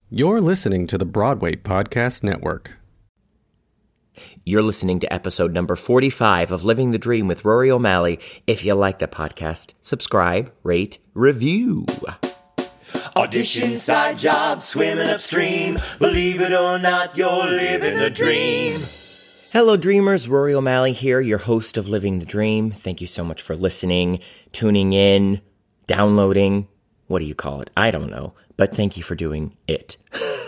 You're listening to the Broadway Podcast Network. You're listening to episode number 45 of Living the Dream with Rory O'Malley. If you like the podcast, subscribe, rate, review. Audition, side job, swimming upstream. Believe it or not, you're living the dream. Hello, dreamers. Rory O'Malley here, your host of Living the Dream. Thank you so much for listening, tuning in, downloading. What do you call it? I don't know. But thank you for doing it.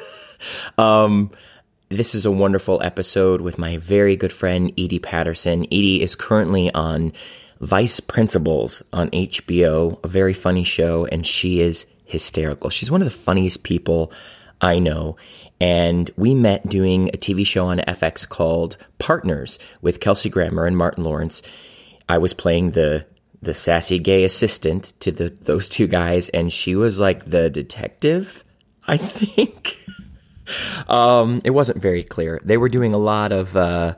This is a wonderful episode with my very good friend, Edie Patterson. Edie is currently on Vice Principals on HBO, a very funny show, and she is hysterical. She's one of the funniest people I know. And we met doing a TV show on FX called Partners with Kelsey Grammer and Martin Lawrence. I was playing the sassy gay assistant to those two guys, and she was like the detective, I think. It wasn't very clear. They were doing a lot of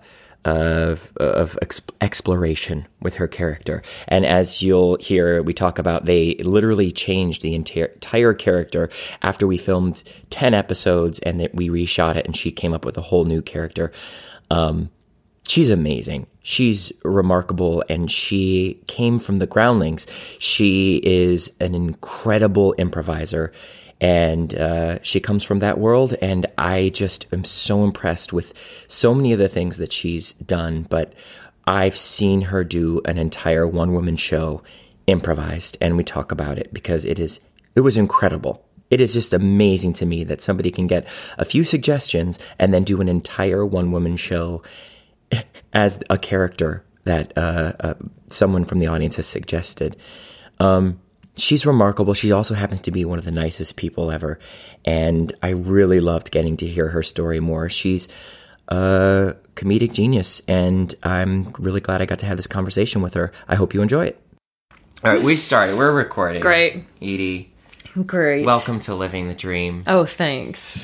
exploration with her character, and as you'll hear, we talk about, they literally changed the entire character after we filmed 10 episodes, and that we reshot it, and she came up with a whole new character. She's amazing. She's remarkable, and she came from the Groundlings. She is an incredible improviser, and she comes from that world, and I just am so impressed with so many of the things that she's done. But I've seen her do an entire one-woman show improvised, and we talk about it because it was incredible. It is just amazing to me that somebody can get a few suggestions and then do an entire one-woman show as a character that someone from the audience has suggested. She's remarkable. She also happens to be one of the nicest people ever, and I really loved getting to hear her story more. She's a comedic genius, and I'm really glad I got to have this conversation with her. I hope you enjoy it. All right, we started. We're recording. Great. Edie. Great. Welcome to Living the Dream. Oh, thanks.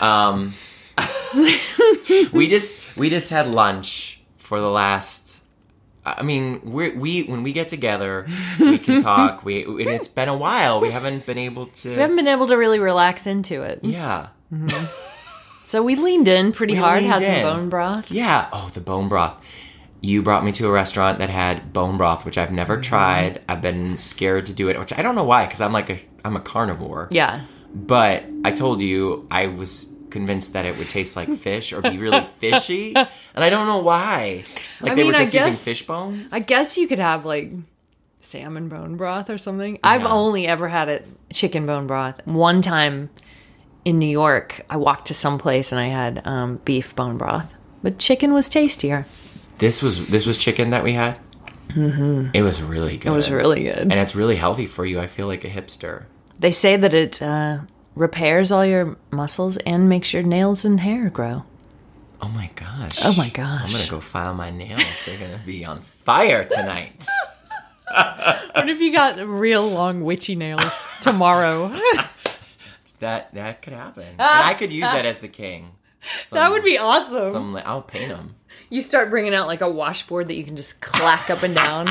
We just had lunch for the last, I mean, we when we get together, we can talk. And it's been a while. We haven't been able to really relax into it. Yeah. Mm-hmm. So we leaned in pretty hard, had some bone broth. Yeah. Oh, the bone broth. You brought me to a restaurant that had bone broth, which I've never tried. I've been scared to do it, which I don't know why, because I'm a carnivore. Yeah. But I told you I was convinced that it would taste like fish or be really fishy, and I don't know why. They were just using fish bones. I guess you could have like salmon bone broth or something. Yeah. I've only ever had chicken bone broth. One time in New York, I walked to some place and I had beef bone broth, but chicken was tastier. This was chicken that we had. Mm-hmm. It was really good. It was really good, and it's really healthy for you. I feel like a hipster. They say that it repairs all your muscles and makes your nails and hair grow. Oh my gosh. Oh my gosh. I'm going to go file my nails. They're going to be on fire tonight. What if you got real long witchy nails tomorrow? That could happen. And I could use that as the king. That would be awesome. I'll paint them. You start bringing out like a washboard that you can just clack up and down.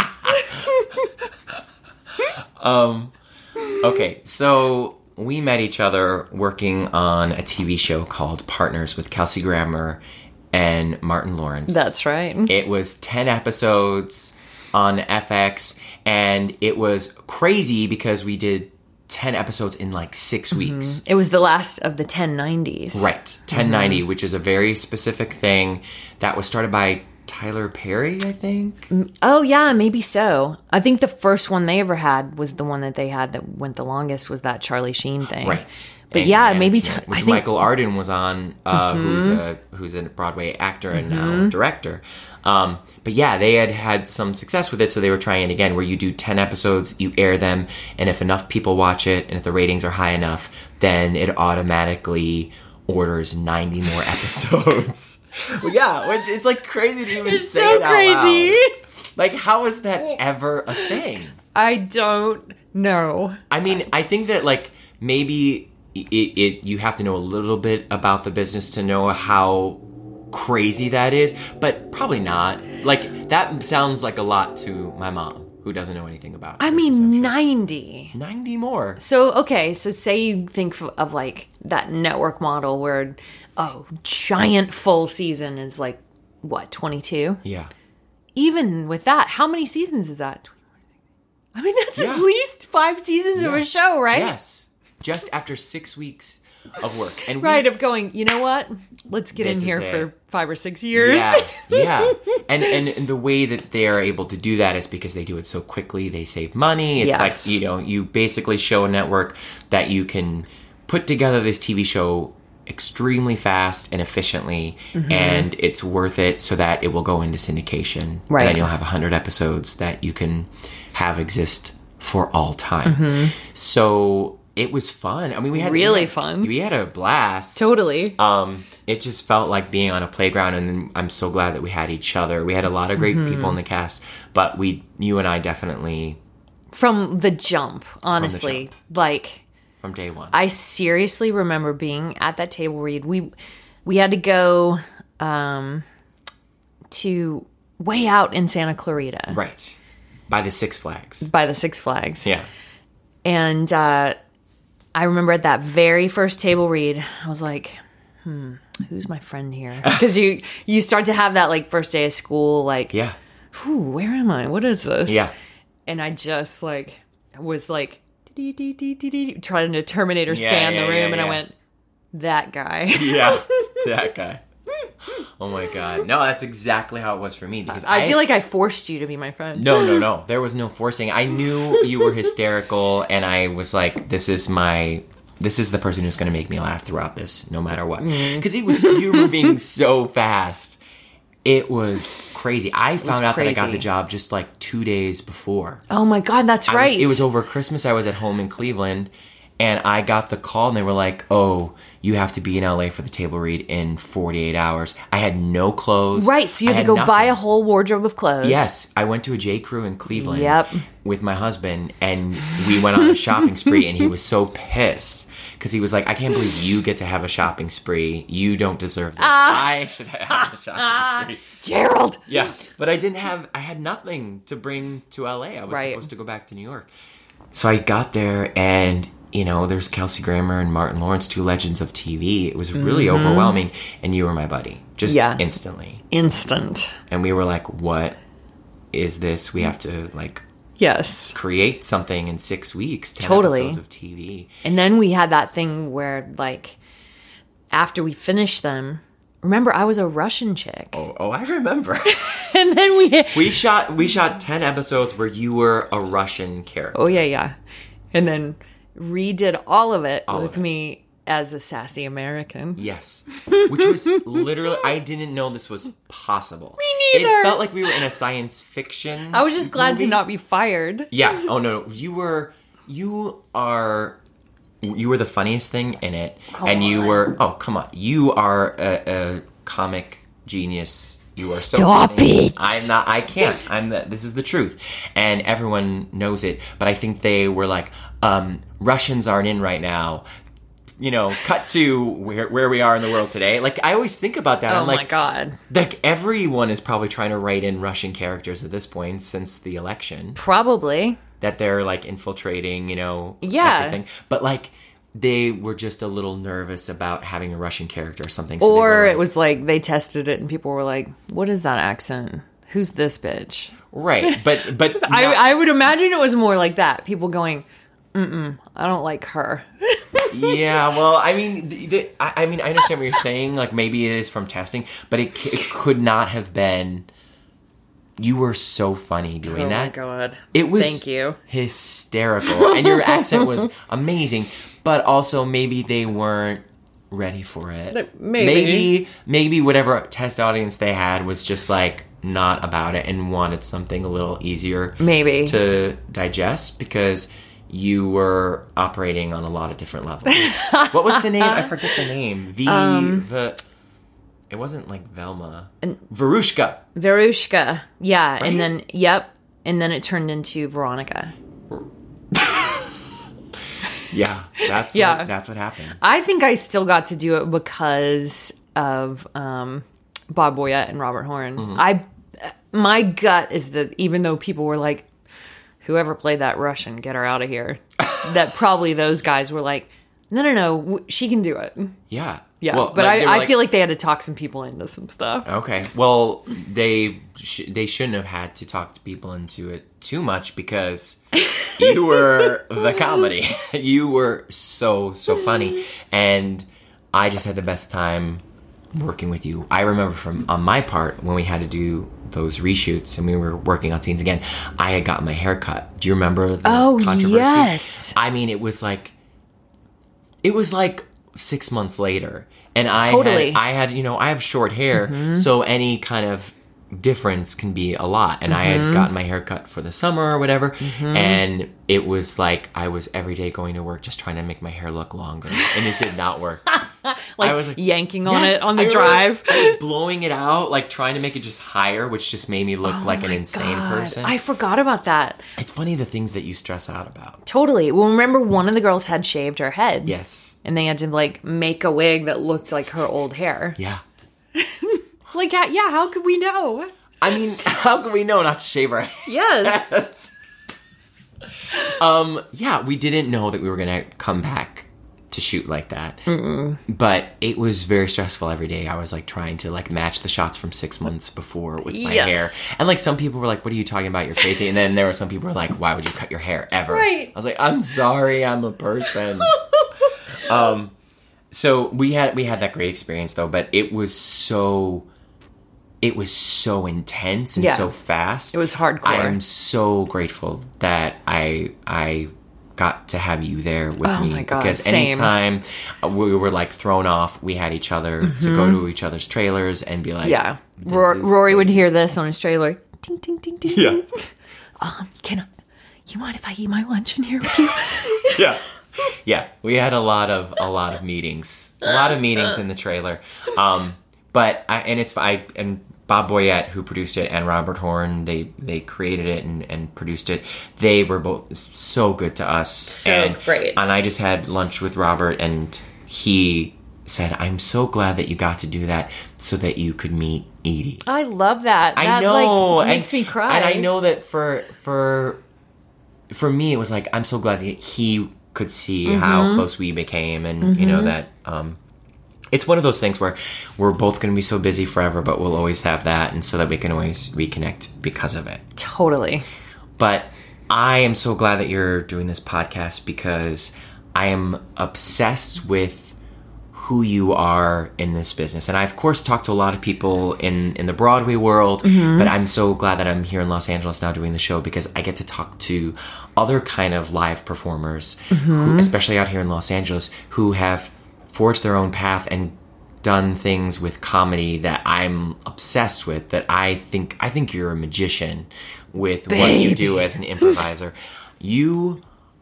Okay, so we met each other working on a TV show called Partners with Kelsey Grammer and Martin Lawrence. That's right. It was 10 episodes on FX, and it was crazy because we did 10 episodes in like 6 weeks. It was the last of the 1090s. Right, 1090, which is a very specific thing that was started by Tyler Perry, I think. Oh, yeah, maybe so. I think the first one they ever had was the one that they had that went the longest, was that Charlie Sheen thing. Right. But which Michael Arden was on, who's a Broadway actor and now director. But yeah, they had some success with it, so they were trying it again, where you do 10 episodes, you air them, and if enough people watch it, and if the ratings are high enough, then it automatically orders 90 more episodes. Well, yeah, which it's like crazy to even say it out loud. Like, how is that ever a thing? I don't know. I mean, I think that like maybe you have to know a little bit about the business to know how crazy that is, but probably not. Like, that sounds like a lot to my mom, who doesn't know anything about I this mean, assumption. 90. 90 more. So, okay, so say you think of like that network model where, giant full season is like, what, 22? Yeah. Even with that, how many seasons is that? I mean, that's Yeah. at least 5 seasons of a Yes. show, right? Yes. Just after 6 weeks of work. And Right, of going, you know what? Let's get This in here is for it. 5 or 6 years. Yeah. And the way that they are able to do that is because they do it so quickly. They save money. It's Yes. like, you basically show a network that you can put together this TV show extremely fast and efficiently, and it's worth it so that it will go into syndication. Right. And then you'll have 100 episodes that you can have exist for all time. So it was fun. I mean, we had Really fun. We had a blast. Totally. It just felt like being on a playground, and I'm so glad that we had each other. We had a lot of great people in the cast, but you and I definitely From the jump, honestly. Like, from day one. I seriously remember being at that table read. We had to go to way out in Santa Clarita Right. By the Six Flags. by the Six Flags. Yeah. And I remember at that very first table read, I was like, who's my friend here? Because you start to have that like first day of school, like, Yeah. where am I? What is this? Yeah. And I just like was like trying to Terminator scan the room, and I went, that guy. Yeah. That guy. Oh my God. No, that's exactly how it was for me. Because I feel like I forced you to be my friend. No. There was no forcing. I knew you were hysterical, and I was like, this is the person who's going to make me laugh throughout this, no matter what. Because you were moving so fast. It was crazy. I found out that I got crazy. the job just like 2 days before. Oh my God, that's right. It was over Christmas. I was at home in Cleveland, and I got the call, and they were like, "Oh, you have to be in LA for the table read in 48 hours." I had no clothes. Right, so you had to go buy a whole wardrobe of clothes. Yes, I went to a J. Crew in Cleveland Yep. with my husband, and we went on a shopping spree, and he was so pissed because he was like, "I can't believe you get to have a shopping spree. You don't deserve this. I should have a shopping spree." Gerald. Yeah, but I had nothing to bring to LA. I was Right. supposed to go back to New York. So I got there, and there's Kelsey Grammer and Martin Lawrence, two legends of TV. It was really overwhelming, and you were my buddy, just instantly. Instant. And we were like, what is this? We have to, like, Yes. create something in 6 weeks, 10 Totally. episodes of TV. And then we had that thing where, like, after we finished them, remember, I was a Russian chick. Oh, I remember. And then we shot 10 episodes where you were a Russian character. Oh, yeah. And then redid all of it All with of it. me as a sassy American. Yes. Which was literally, I didn't know this was possible. Me neither. It felt like we were in a science fiction I was just glad movie. to not be fired. Yeah. Oh, no. You were the funniest thing in it. Come on. You are a comic genius. You are Stop so funny. it. I'm not, I can't. This is the truth. And everyone knows it. But I think they were like, Russians aren't in right now. Cut to where we are in the world today. Like, I always think about that. Oh, I'm like, my God. like, everyone is probably trying to write in Russian characters at this point since the election. Probably. That they're, like, infiltrating, Yeah. everything. But, like, they were just a little nervous about having a Russian character or something. So Or they were it was like they tested it and people were like, what is that accent? Who's this bitch? right. But I would imagine it was more like that. People going, I don't like her. yeah. Well, I mean, I understand what you're saying. Like, maybe it is from testing, but it could not have been. You were so funny doing that. Oh, my God. It was Thank you. hysterical. And your accent was amazing, but also maybe they weren't ready for it. Maybe whatever test audience they had was just like not about it and wanted something a little easier Maybe. to digest because you were operating on a lot of different levels. What was the name? I forget the name. It wasn't like Velma. Verushka. Verushka. Yeah. Right? And then, yep. And then it turned into Veronica. Yeah, that's what happened. I think I still got to do it because of Bob Boyette and Robert Horn. Mm-hmm. My gut is that even though people were like, whoever played that Russian, get her out of here. That probably those guys were like, no, she can do it. Yeah. Yeah, Well, but like, they were I feel like they had to talk some people into some stuff. Okay. Well, they shouldn't have had to talk to people into it too much because you were the comedy. You were so funny, and I just had the best time working with you. I remember on my part when we had to do those reshoots and we were working on scenes again, I had gotten my hair cut. Do you remember the controversy? Yes. I mean, it was like 6 months later. And I had, I have short hair, so any kind of difference can be a lot. And I had gotten my hair cut for the summer or whatever, and it was like I was every day going to work just trying to make my hair look longer, and it did not work. I was like yanking on it on the drive. I was blowing it out, like trying to make it just higher, which just made me look like an insane person. I forgot about that. It's funny the things that you stress out about. Totally. Well, remember one of the girls had shaved her head. Yes. And they had to like make a wig that looked like her old hair. Yeah. Like, yeah, how could we know? I mean, how could we know not to shave our head? Yes. Yeah, we didn't know that we were going to come back to shoot like that. But it was very stressful every day. I was like trying to like match the shots from 6 months before with my hair. And like some people were like, what are you talking about? You're crazy. And then there were some people who were like, why would you cut your hair ever? Right. I was like, I'm sorry, I'm a person. So we had that great experience though, but it was so intense and so fast. It was hardcore. I am so grateful that I got to have you there with me. My God, because same. anytime we were like thrown off, we had each other to go to each other's trailers and be like, yeah. Rory would hear this on his trailer. Ding, ding, ding, ding, Yeah. ding. You mind if I eat my lunch in here with you? Yeah. Yeah, we had a lot of meetings in the trailer. But Bob Boyette, who produced it, and Robert Horn, they created it and produced it. They were both so good to us. So great. And I just had lunch with Robert, and he said, "I'm so glad that you got to do that, so that you could meet Edie." I love that. I know, like, makes me cry. And I know that for me, it was like I'm so glad that he could see how close we became, and you know that it's one of those things where we're both going to be so busy forever, but we'll always have that, and so that we can always reconnect because of it. Totally. But I am so glad that you're doing this podcast because I am obsessed with who you are in this business. And I, of course, talked to a lot of people in the Broadway world, but I'm so glad that I'm here in Los Angeles now doing the show because I get to talk to other kind of live performers, who, especially out here in Los Angeles, who have forged their own path and done things with comedy that I'm obsessed with, that I think you're a magician with what you do as an improviser. You're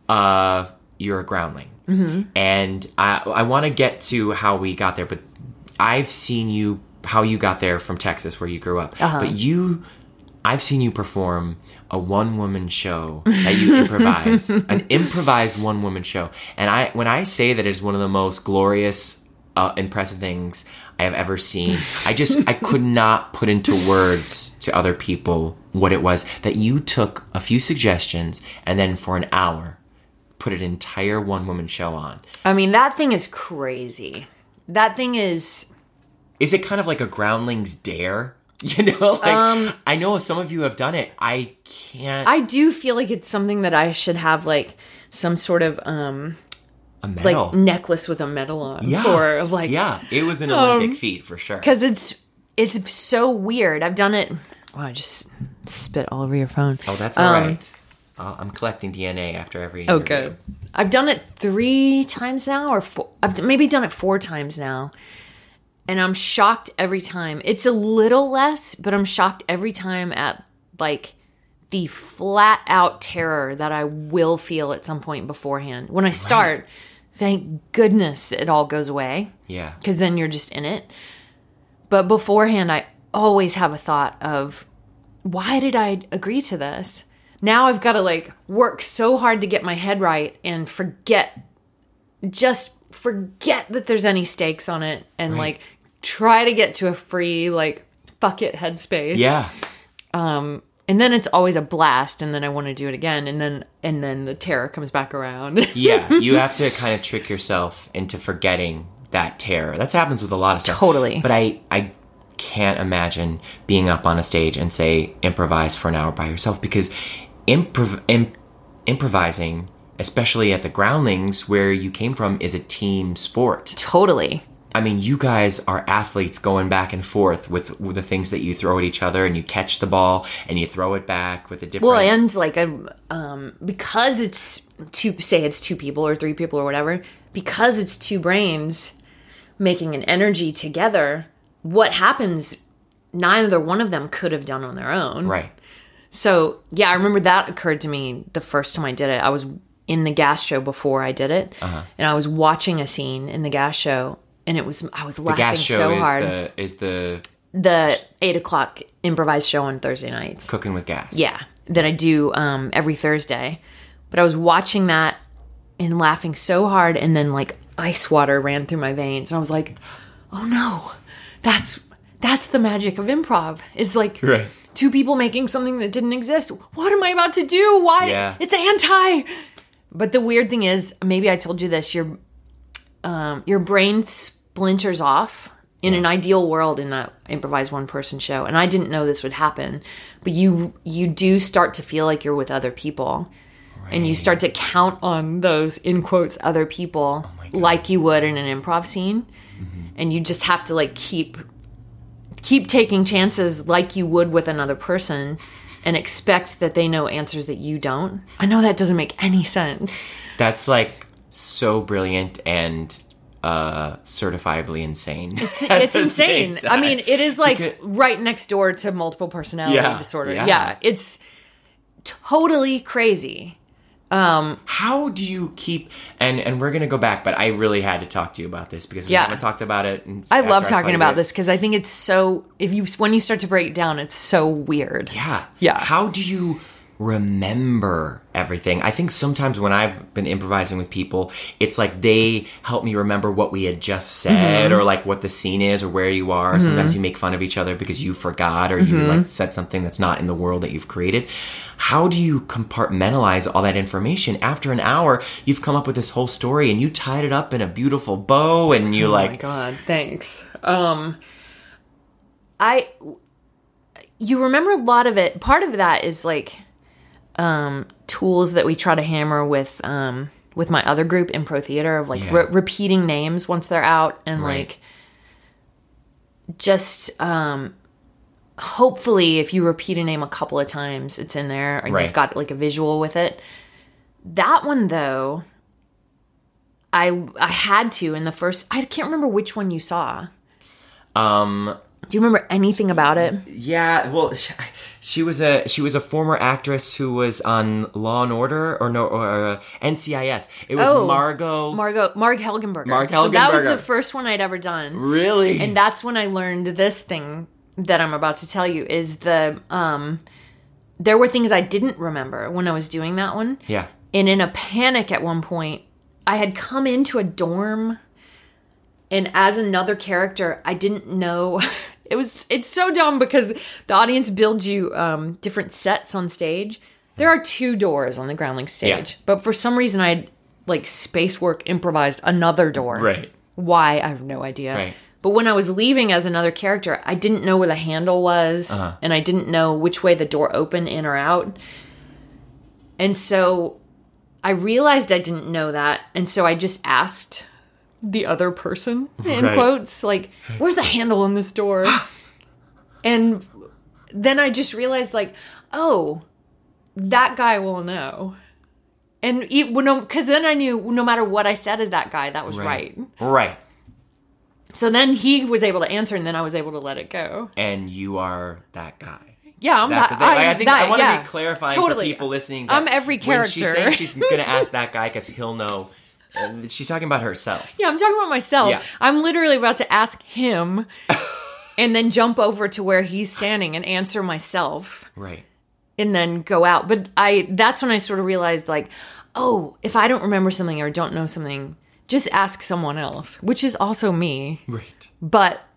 a groundling. And I want to get to how we got there, but I've seen how you got there from Texas where you grew up. But I've seen you perform a one-woman show that you improvised, an improvised one-woman show. And when I say that it's one of the most glorious, impressive things I have ever seen, I could not put into words to other people what it was that you took a few suggestions and then for an hour put an entire one-woman show on. I mean, that thing is crazy. That thing is... Is it kind of like a Groundling's Dare? You know, like, I know some of you have done it. I can't... I do feel like it's something that I should have, like, some sort of, a medal. like, necklace with a medal on. Yeah. For, of, like... Yeah, it was an Olympic feat, for sure. Because it's so weird. I've done it... Wow, I just spit all over your phone. Oh, that's all right. I'm collecting DNA after every interview. Oh, good. I've done it 3 times now, or 4. I've maybe done it 4 times now. And I'm shocked every time. It's a little less, but I'm shocked every time at, like, the flat-out terror that I will feel at some point beforehand. When I start, thank goodness it all goes away. Yeah. Because then you're just in it. But beforehand, I always have a thought of, why did I agree to this? Now I've got to, like, work so hard to get my head right and forget that there's any stakes on it and, like, try to get to a free, like, fuck it headspace. Yeah. And then it's always a blast, and then I want to do it again, and then the terror comes back around. Yeah, you have to kind of trick yourself into forgetting that terror. That happens with a lot of stuff. Totally. But I can't imagine being up on a stage and say improvise for an hour by yourself, because improvising, especially at the Groundlings where you came from, is a team sport. Totally. I mean, you guys are athletes going back and forth with the things that you throw at each other, and you catch the ball and you throw it back with a different... Well, and like because it's two people or three people or whatever, because it's two brains making an energy together, what happens, neither one of them could have done on their own. Right. So, yeah, I remember that occurred to me the first time I did it. I was in the gas show before I did it, and I was watching a scene in the gas show, and I was laughing the gas show so hard. is the 8:00 improvised show on Thursday nights. Cooking with Gas. Yeah, that I do every Thursday. But I was watching that and laughing so hard, and then like ice water ran through my veins, and I was like, "Oh no, that's the magic of improv." Is like right. Two people making something that didn't exist. What am I about to do? Why? Yeah. It's anti. But the weird thing is, maybe I told you this. Your brain splinters off in an ideal world in that improvised one-person show, and I didn't know this would happen, but you do start to feel like you're with other people, and you start to count on those, in quotes, other people like you would in an improv scene, and you just have to like keep taking chances like you would with another person, and expect that they know answers that you don't. I know that doesn't make any sense. That's like so brilliant and certifiably insane. It's insane. I mean, it is like right next door to multiple personality disorder. Yeah, it's totally crazy. How do you keep, and we're going to go back, but I really had to talk to you about this because we haven't talked about it. I love talking about this because I think it's so, when you start to break it down, it's so weird. Yeah. Yeah. How do you remember everything? I think sometimes when I've been improvising with people, it's like they help me remember what we had just said or like what the scene is or where you are. Sometimes you make fun of each other because you forgot or you like said something that's not in the world that you've created. How do you compartmentalize all that information? After an hour, you've come up with this whole story and you tied it up in a beautiful bow and you Oh my God, thanks. You remember a lot of it. Part of that is like tools that we try to hammer with my other group, Impro Theater, of like repeating names once they're out and like just hopefully if you repeat a name a couple of times, it's in there and you've got like a visual with it. That one though, I had to in the first, I can't remember which one you saw. Do you remember anything about it? Yeah, well, she was a former actress who was on Law and Order or NCIS. It was Marg Helgenberger. Marg Helgenberger. So that was the first one I'd ever done. Really? And that's when I learned this thing that I'm about to tell you is there were things I didn't remember when I was doing that one. Yeah. And in a panic at one point, I had come into a dorm, and as another character, I didn't know. It's so dumb because the audience builds you different sets on stage. There are 2 doors on the Groundlings stage, but for some reason I like spacework improvised another door. Right. Why? I have no idea. Right. But when I was leaving as another character, I didn't know where the handle was, and I didn't know which way the door opened, in or out. And so I realized I didn't know that, and so I just asked the other person, in quotes, like, where's the handle on this door? And then I just realized, like, oh, that guy will know. And because then I knew no matter what I said as that guy, that was right. Right. So then he was able to answer, and then I was able to let it go. And you are that guy. Yeah, I'm That's that. I think I want to be clarifying for people listening. That I'm every character. When she's saying she's going to ask that guy because he'll know. And she's talking about herself. Yeah, I'm talking about myself. Yeah. I'm literally about to ask him and then jump over to where he's standing and answer myself. Right. And then go out. But that's when I sort of realized, like, oh, if I don't remember something or don't know something, just ask someone else, which is also me. Right. But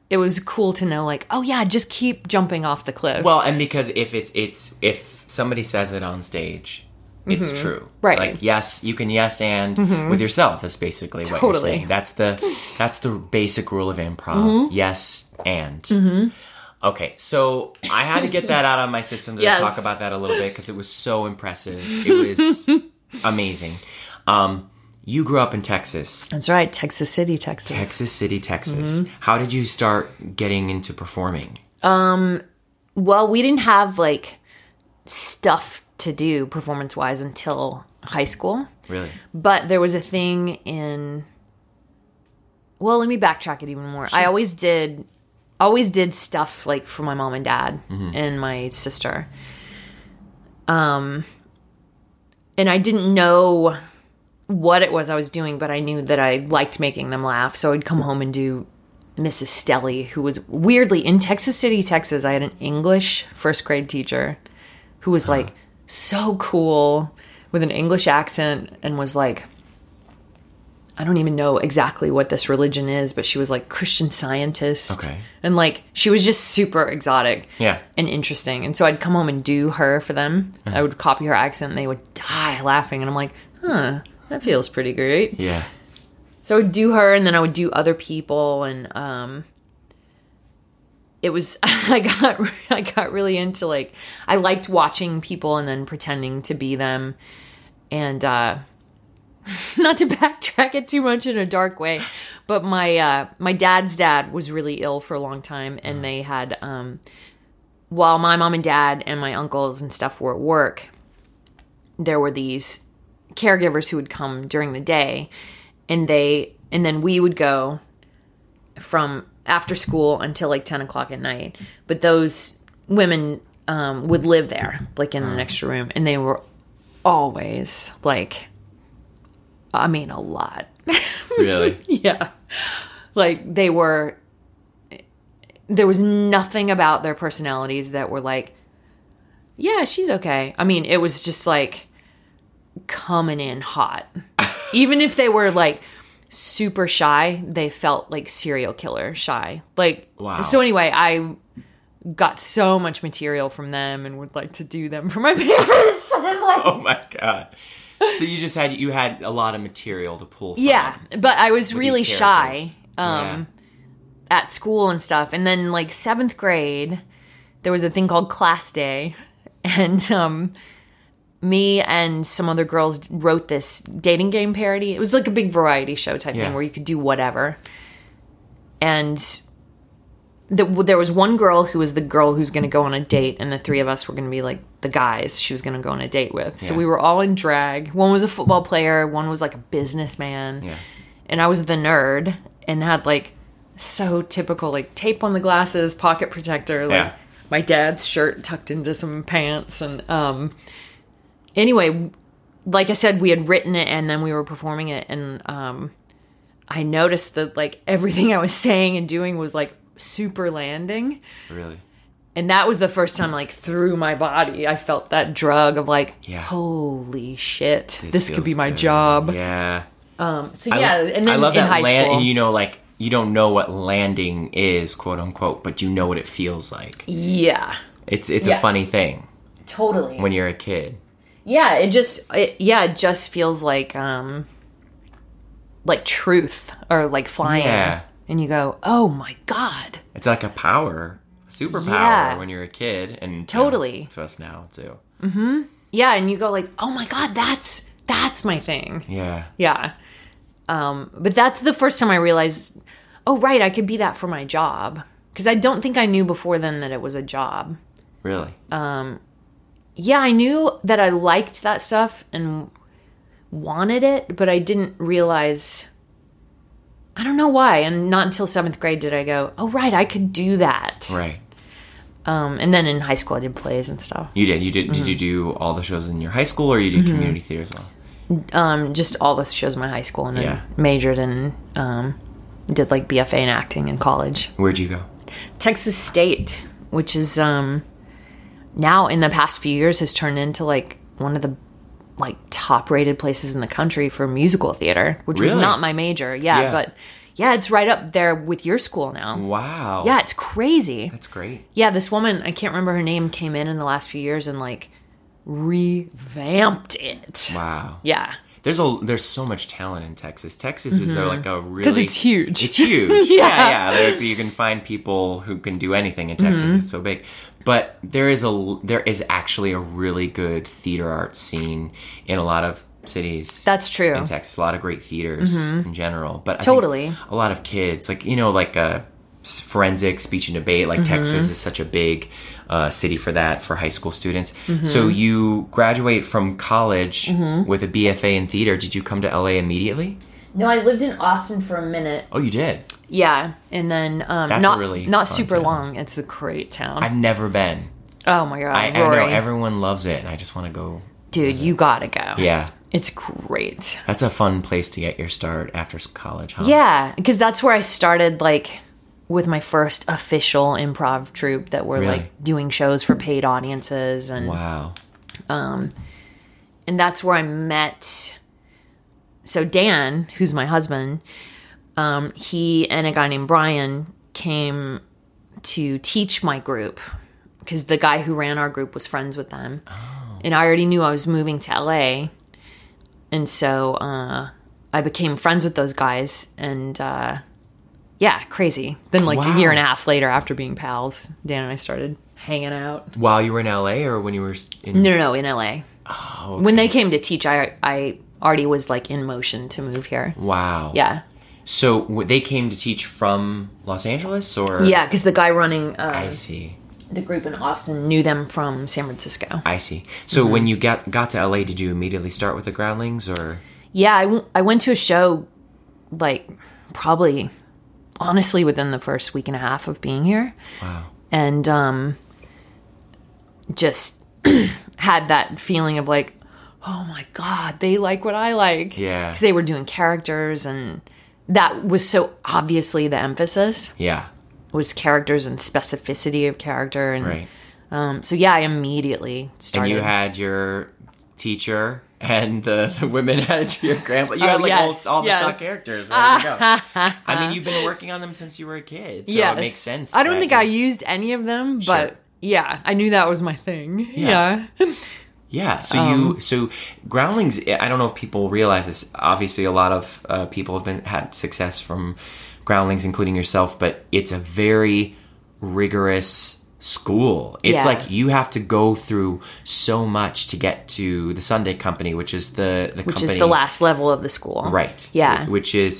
it was cool to know, like, oh yeah, just keep jumping off the cliff. Well, and because if somebody says it on stage, it's true. Right. Like, yes, you can yes and with yourself is basically what you're Totally. saying. That's the basic rule of improv. Yes and. Okay, so I had to get that out of my system to Yes. talk about that a little bit because it was so impressive. It was amazing. You grew up in Texas. That's right, Texas City, Texas. Texas City, Texas. How did you start getting into performing? Well, we didn't have like stuff to do performance-wise until high school. Really? But there was a thing in... Well, let me backtrack it even more. Sure. I always did stuff like for my mom and dad and my sister. And I didn't know what it was I was doing, but I knew that I liked making them laugh. So I'd come home and do Mrs. Stelly, who was weirdly in Texas City, Texas. I had an English first grade teacher who was like so cool with an English accent and was like, I don't even know exactly what this religion is, but she was like Christian Scientist. Okay. And like, she was just super exotic Yeah. and interesting. And so I'd come home and do her for them. I would copy her accent and they would die laughing. And I'm like, that feels pretty great. Yeah. So I would do her and then I would do other people. And it was, I got really into like, I liked watching people and then pretending to be them. And, not to backtrack it too much in a dark way, but my dad's dad was really ill for a long time, and they had while my mom and dad and my uncles and stuff were at work, there were these caregivers who would come during the day, and then we would go from after school until like 10 o'clock at night. But those women would live there, like in an extra room, and they were always like, I mean, a lot. Really? Yeah. Like, there was nothing about their personalities that were like, yeah, she's okay. I mean, it was just like coming in hot. Even if they were like super shy, they felt like serial killer shy. Like, wow. So anyway, I got so much material from them and would like to do them for my parents. oh my God. So you had a lot of material to pull from. Yeah, but I was really these shy characters. at school and stuff. And then like 7th grade, there was a thing called class day. And me and some other girls wrote this dating game parody. It was like a big variety show type thing where you could do whatever. And there was one girl who was the girl who's going to go on a date, and the three of us were going to be like the guys she was going to go on a date with. So we were all in drag. One was a football player, one was like a businessman, and I was the nerd and had like so typical like tape on the glasses, pocket protector, like my dad's shirt tucked into some pants. And anyway, like I said, we had written it and then we were performing it, and I noticed that like everything I was saying and doing was like super landing. Really? And that was the first time, like, through my body, I felt that drug of, like, Yeah. holy shit, this could be feels my good. job. Yeah. So, yeah, and then I love in that high school. And, you know, like, you don't know what landing is, quote unquote, but you know what it feels like. Yeah. It's Yeah. a funny thing Totally. when you're a kid. Yeah, it just feels like truth or like flying. Yeah. And you go, oh my God. It's like a superpower Yeah. when you're a kid. And Totally. to us now, too. Yeah, and you go like, oh my God, that's my thing. Yeah. Yeah. But that's the first time I realized, oh, right, I could be that for my job. Because I don't think I knew before then that it was a job. Really? Yeah, I knew that I liked that stuff and wanted it, but I didn't realize, I don't know why. And not until 7th grade did I go, oh, right, I could do that. Right. And then in high school, I did plays and stuff. You did? Did you do all the shows in your high school, or you did community theater as well? Just all the shows in my high school, and then Yeah. majored in, did like BFA in acting in college. Where'd you go? Texas State, which is now in the past few years has turned into like one of the like top rated places in the country for musical theater, which was Really? not my major. Yeah, Yeah. but Yeah, it's right up there with your school now. Wow. Yeah, it's crazy. That's great. Yeah, this woman, I can't remember her name, came in the last few years and like revamped it. Wow. Yeah. There's so much talent in Texas. Texas is like a really... Because it's huge. It's huge. Yeah. Like, you can find people who can do anything in Texas. It's so big. But there is actually a really good theater art scene in a lot of cities. That's true. In Texas. A lot of great theaters in general. But I Totally. think a lot of kids, like, like forensic speech and debate, like Texas is such a big city for that, for high school students. So you graduate from college with a BFA in theater. Did you come to LA immediately? No, I lived in Austin for a minute. Oh, you did? Yeah, and then not super long. It's a great town. I've never been. Oh my God, I Rory. know everyone loves it, and I just want to go. Dude, you gotta go. Yeah. It's great. That's a fun place to get your start after college, huh? Yeah, because that's where I started, like, with my first official improv troupe that were, Really? like, doing shows for paid audiences. And, Wow. and that's where I met... So Dan, who's my husband, he and a guy named Brian came to teach my group because the guy who ran our group was friends with them. Oh. And I already knew I was moving to LA. And so I became friends with those guys. And yeah, crazy. Then like a year and a half later, after being pals, Dan and I started hanging out. While you were in LA or when you were in... No, in LA. Oh, okay. When they came to teach, I already was like in motion to move here. Wow. Yeah. So they came to teach from Los Angeles, or? Yeah, because the guy running I see. the group in Austin knew them from San Francisco. I see. So when you got to LA, did you immediately start with the Groundlings, or? Yeah, I went to a show, like, probably, honestly, within the first week and a half of being here. Wow. And just had that feeling of like, oh my God, they like what I like. Yeah. Because they were doing characters, and that was so obviously the emphasis. Yeah. Was characters and specificity of character. And Right. so yeah, I immediately started. And you had your teacher, and the women had your grandpa. You had like yes, all the yes. stock characters ready to go. I mean, you've been working on them since you were a kid, so it makes sense. I don't think I used any of them, but Sure. yeah, I knew that was my thing. Yeah. Yeah, so Groundlings, I don't know if people realize this. Obviously, a lot of people have had success from Groundlings, including yourself, but it's a very rigorous school. It's like you have to go through so much to get to the Sunday Company, which is the company. Which is the last level of the school. Right. Yeah. Which is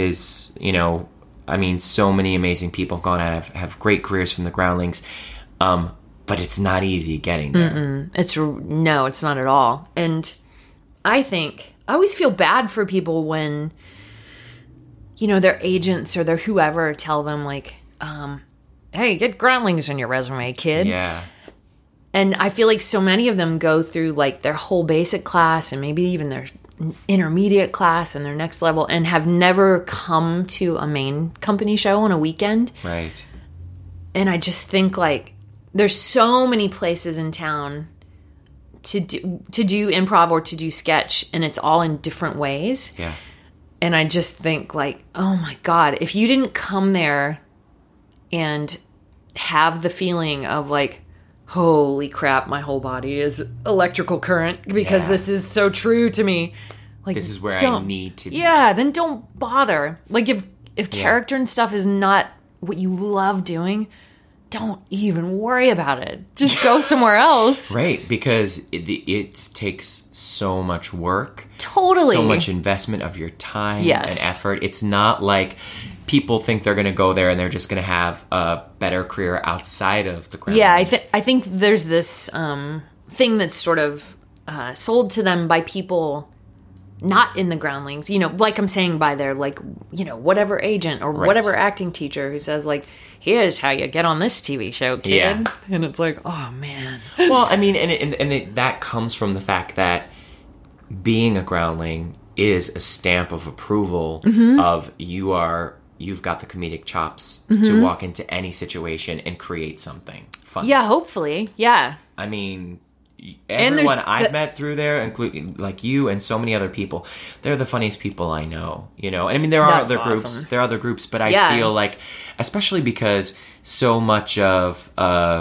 I mean, so many amazing people have gone out, have great careers from the Groundlings. But it's not easy getting there. It's not at all. And I always feel bad for people when, their agents or their whoever tell them like, hey, get Groundlings in your resume, kid. Yeah. And I feel like so many of them go through like their whole basic class and maybe even their intermediate class and their next level and have never come to a main company show on a weekend. Right. And I just think like, there's so many places in town to do improv or to do sketch, and it's all in different ways. Yeah. And I just think like, oh my God, if you didn't come there and have the feeling of like, holy crap, my whole body is electrical current because this is so true to me. Like, this is where I need to be. Yeah, then don't bother. Like if character and stuff is not what you love doing, don't even worry about it. Just go somewhere else. Right, because it takes so much work. Totally. So much investment of your time Yes. and effort. It's not like people think they're going to go there and they're just going to have a better career outside of the Groundlings. Yeah, I think there's this thing that's sort of sold to them by people not in the Groundlings. Like I'm saying, by their like, whatever agent or whatever acting teacher who says like, here's how you get on this TV show, kid. Yeah. And it's like, oh, man. Well, I mean, and that comes from the fact that being a Groundling is a stamp of approval of you've got the comedic chops to walk into any situation and create something fun. Yeah, hopefully. Yeah. I mean, everyone I've met through there, including like you and so many other people, they're the funniest people I know. And I mean, there are other groups. There are other groups, but I feel like, especially because so much of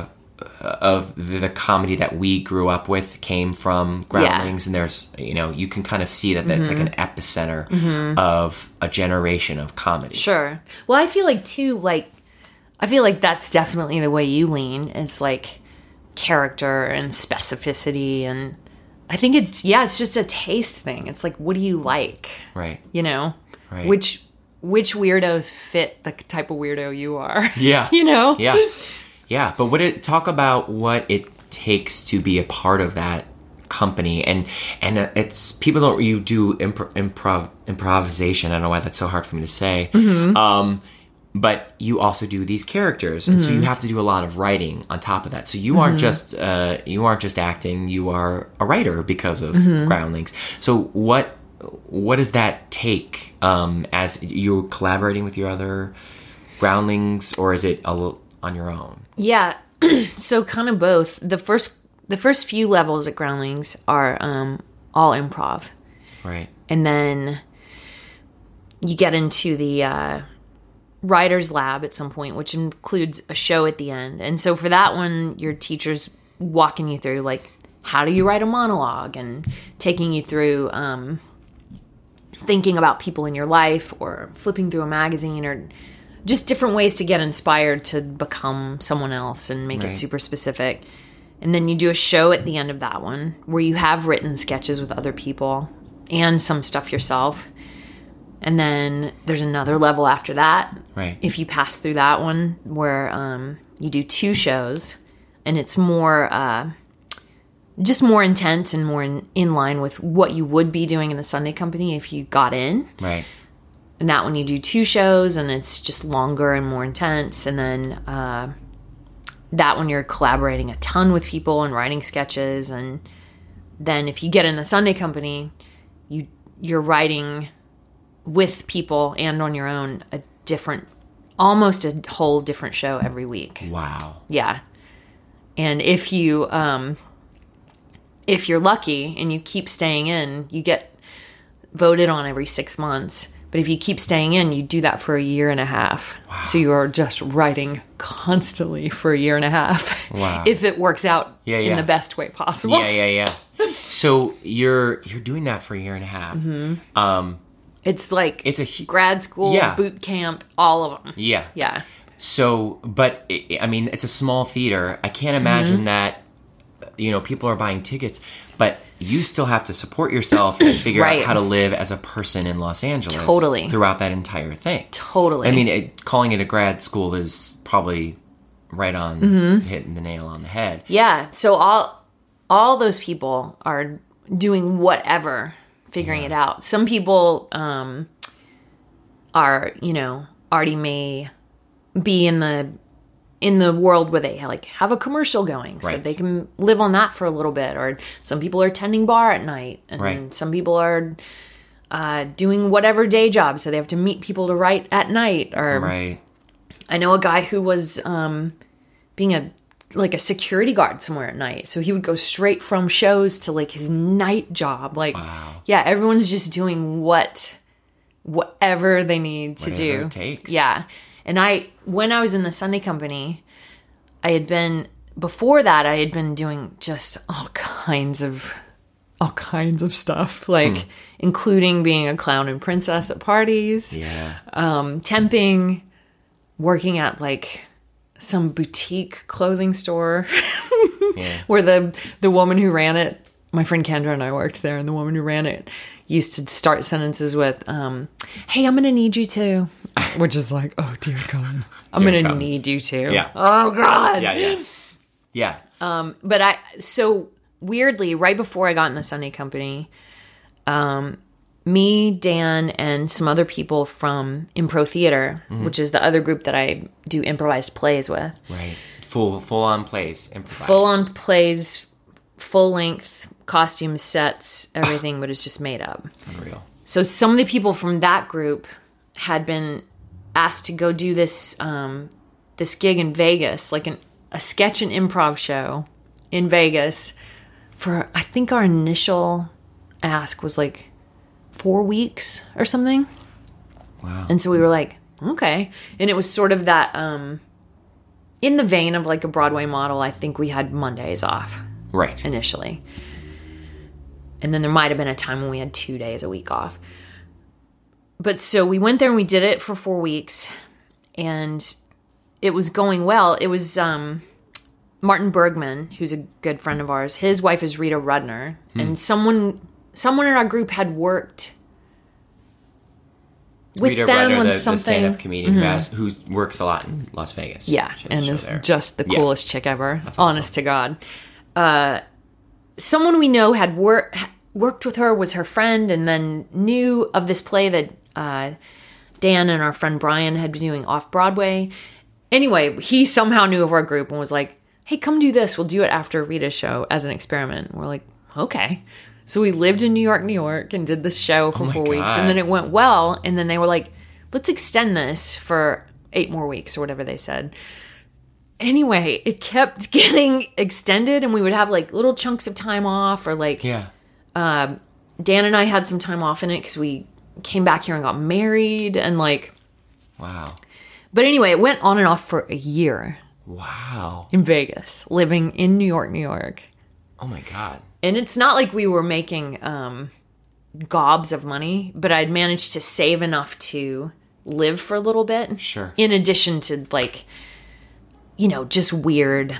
the comedy that we grew up with came from Groundlings, and there's you can kind of see that that's like an epicenter of a generation of comedy. Sure. Well, I feel like too, I feel like that's definitely the way you lean. It's like character and specificity, and I think it's just a taste thing. It's like, what do you like? Right. Right. Which weirdos fit the type of weirdo you are. Yeah. Yeah. Yeah, but talk about what it takes to be a part of that company, and it's people don't you do improvisation. I don't know why that's so hard for me to say. But you also do these characters, and so you have to do a lot of writing on top of that. So you aren't just acting; you are a writer because of Groundlings. So what does that take as you're collaborating with your other Groundlings, or is it on your own? Yeah, so kind of both. The first few levels at Groundlings are all improv, right? And then you get into the writer's lab at some point, which includes a show at the end. And so for that one, your teacher's walking you through, like, how do you write a monologue, and taking you through thinking about people in your life, or flipping through a magazine, or just different ways to get inspired to become someone else and make it super specific. And then you do a show at the end of that one where you have written sketches with other people and some stuff yourself. And then there's another level after that. Right. If you pass through that one, where you do 2 shows, and it's more just more intense and more in line with what you would be doing in the Sunday Company if you got in. Right. And that one you do 2 shows, and it's just longer and more intense. And then that one you're collaborating a ton with people and writing sketches. And then if you get in the Sunday Company, you're writing with people and on your own almost a whole different show every week. Wow. Yeah. And if you're lucky and you keep staying in, you get voted on every 6 months. But if you keep staying in, you do that for a year and a half. Wow. So you are just writing constantly for a year and a half. Wow. If it works out in the best way possible. Yeah. So you're doing that for a year and a half. Mm-hmm. It's like it's grad school, boot camp, all of them. Yeah. Yeah. So, but I mean, it's a small theater. I can't imagine that, people are buying tickets, but you still have to support yourself and figure out how to live as a person in Los Angeles. Totally. Throughout that entire thing. Totally. I mean, calling it a grad school is probably right on hitting the nail on the head. Yeah. So all those people are doing whatever, figuring it out. Some people are, already may be in the world where they have a commercial going, so they can live on that for a little bit. Or some people are tending bar at night, and some people are doing whatever day job, so they have to meet people to write at night. Or I know a guy who was being a security guard somewhere at night, so he would go straight from shows to his night job. Yeah, everyone's just doing whatever they need to do. Whatever it takes. Yeah. And when I was in the Sunday Company, before that, I had been doing just all kinds of stuff, including being a clown and princess at parties, temping, working at some boutique clothing store where the woman who ran it, my friend Kendra and I worked there, and the woman who ran it used to start sentences with, hey, I'm going to need you to, which is oh dear God, I'm going to need you to. Yeah. Oh God. Yeah. But so weirdly, right before I got in the Sunday Company, me, Dan, and some other people from Impro Theater, which is the other group that I do improvised plays with. Right. Full on plays, improvised. Full on plays, full length, costumes, sets, everything, but it's just made up. Unreal. So some of the people from that group had been asked to go do this this gig in Vegas, a sketch and improv show in Vegas I think our initial ask was like 4 weeks or something. Wow. And so we were like, okay. And it was sort of that, in the vein of like a Broadway model, I think we had Mondays off. Right. Initially. And then there might have been a time when we had 2 days a week off. But so we went there and we did it for 4 weeks. And it was going well. It was Martin Bergman, who's a good friend of ours. His wife is Rita Rudner. And someone in our group had worked with Rita them Rudner, on the something. stand-up comedian who works a lot in Las Vegas. Yeah, She has a and show is there. just the coolest chick ever. That's Honest to God. Someone we know had worked with her, was her friend, and then knew of this play that Dan and our friend Brian had been doing off-Broadway. Anyway, he somehow knew of our group and was like, hey, come do this. We'll do it after Rita's show as an experiment. We're like, okay. So we lived in New York, and did this show for 4 weeks. God. And then it went well. And then they were like, let's extend this for 8 more weeks or whatever they said. Anyway, it kept getting extended, and we would have like little chunks of time off, or like Yeah. Dan and I had some time off in it because we came back here and got married, and like, Wow. but anyway, it went on and off for a year Wow. in Vegas, living in New York. Oh my God. And it's not like we were making gobs of money, but I'd managed to save enough to live for a little bit. Sure. In addition to like, just weird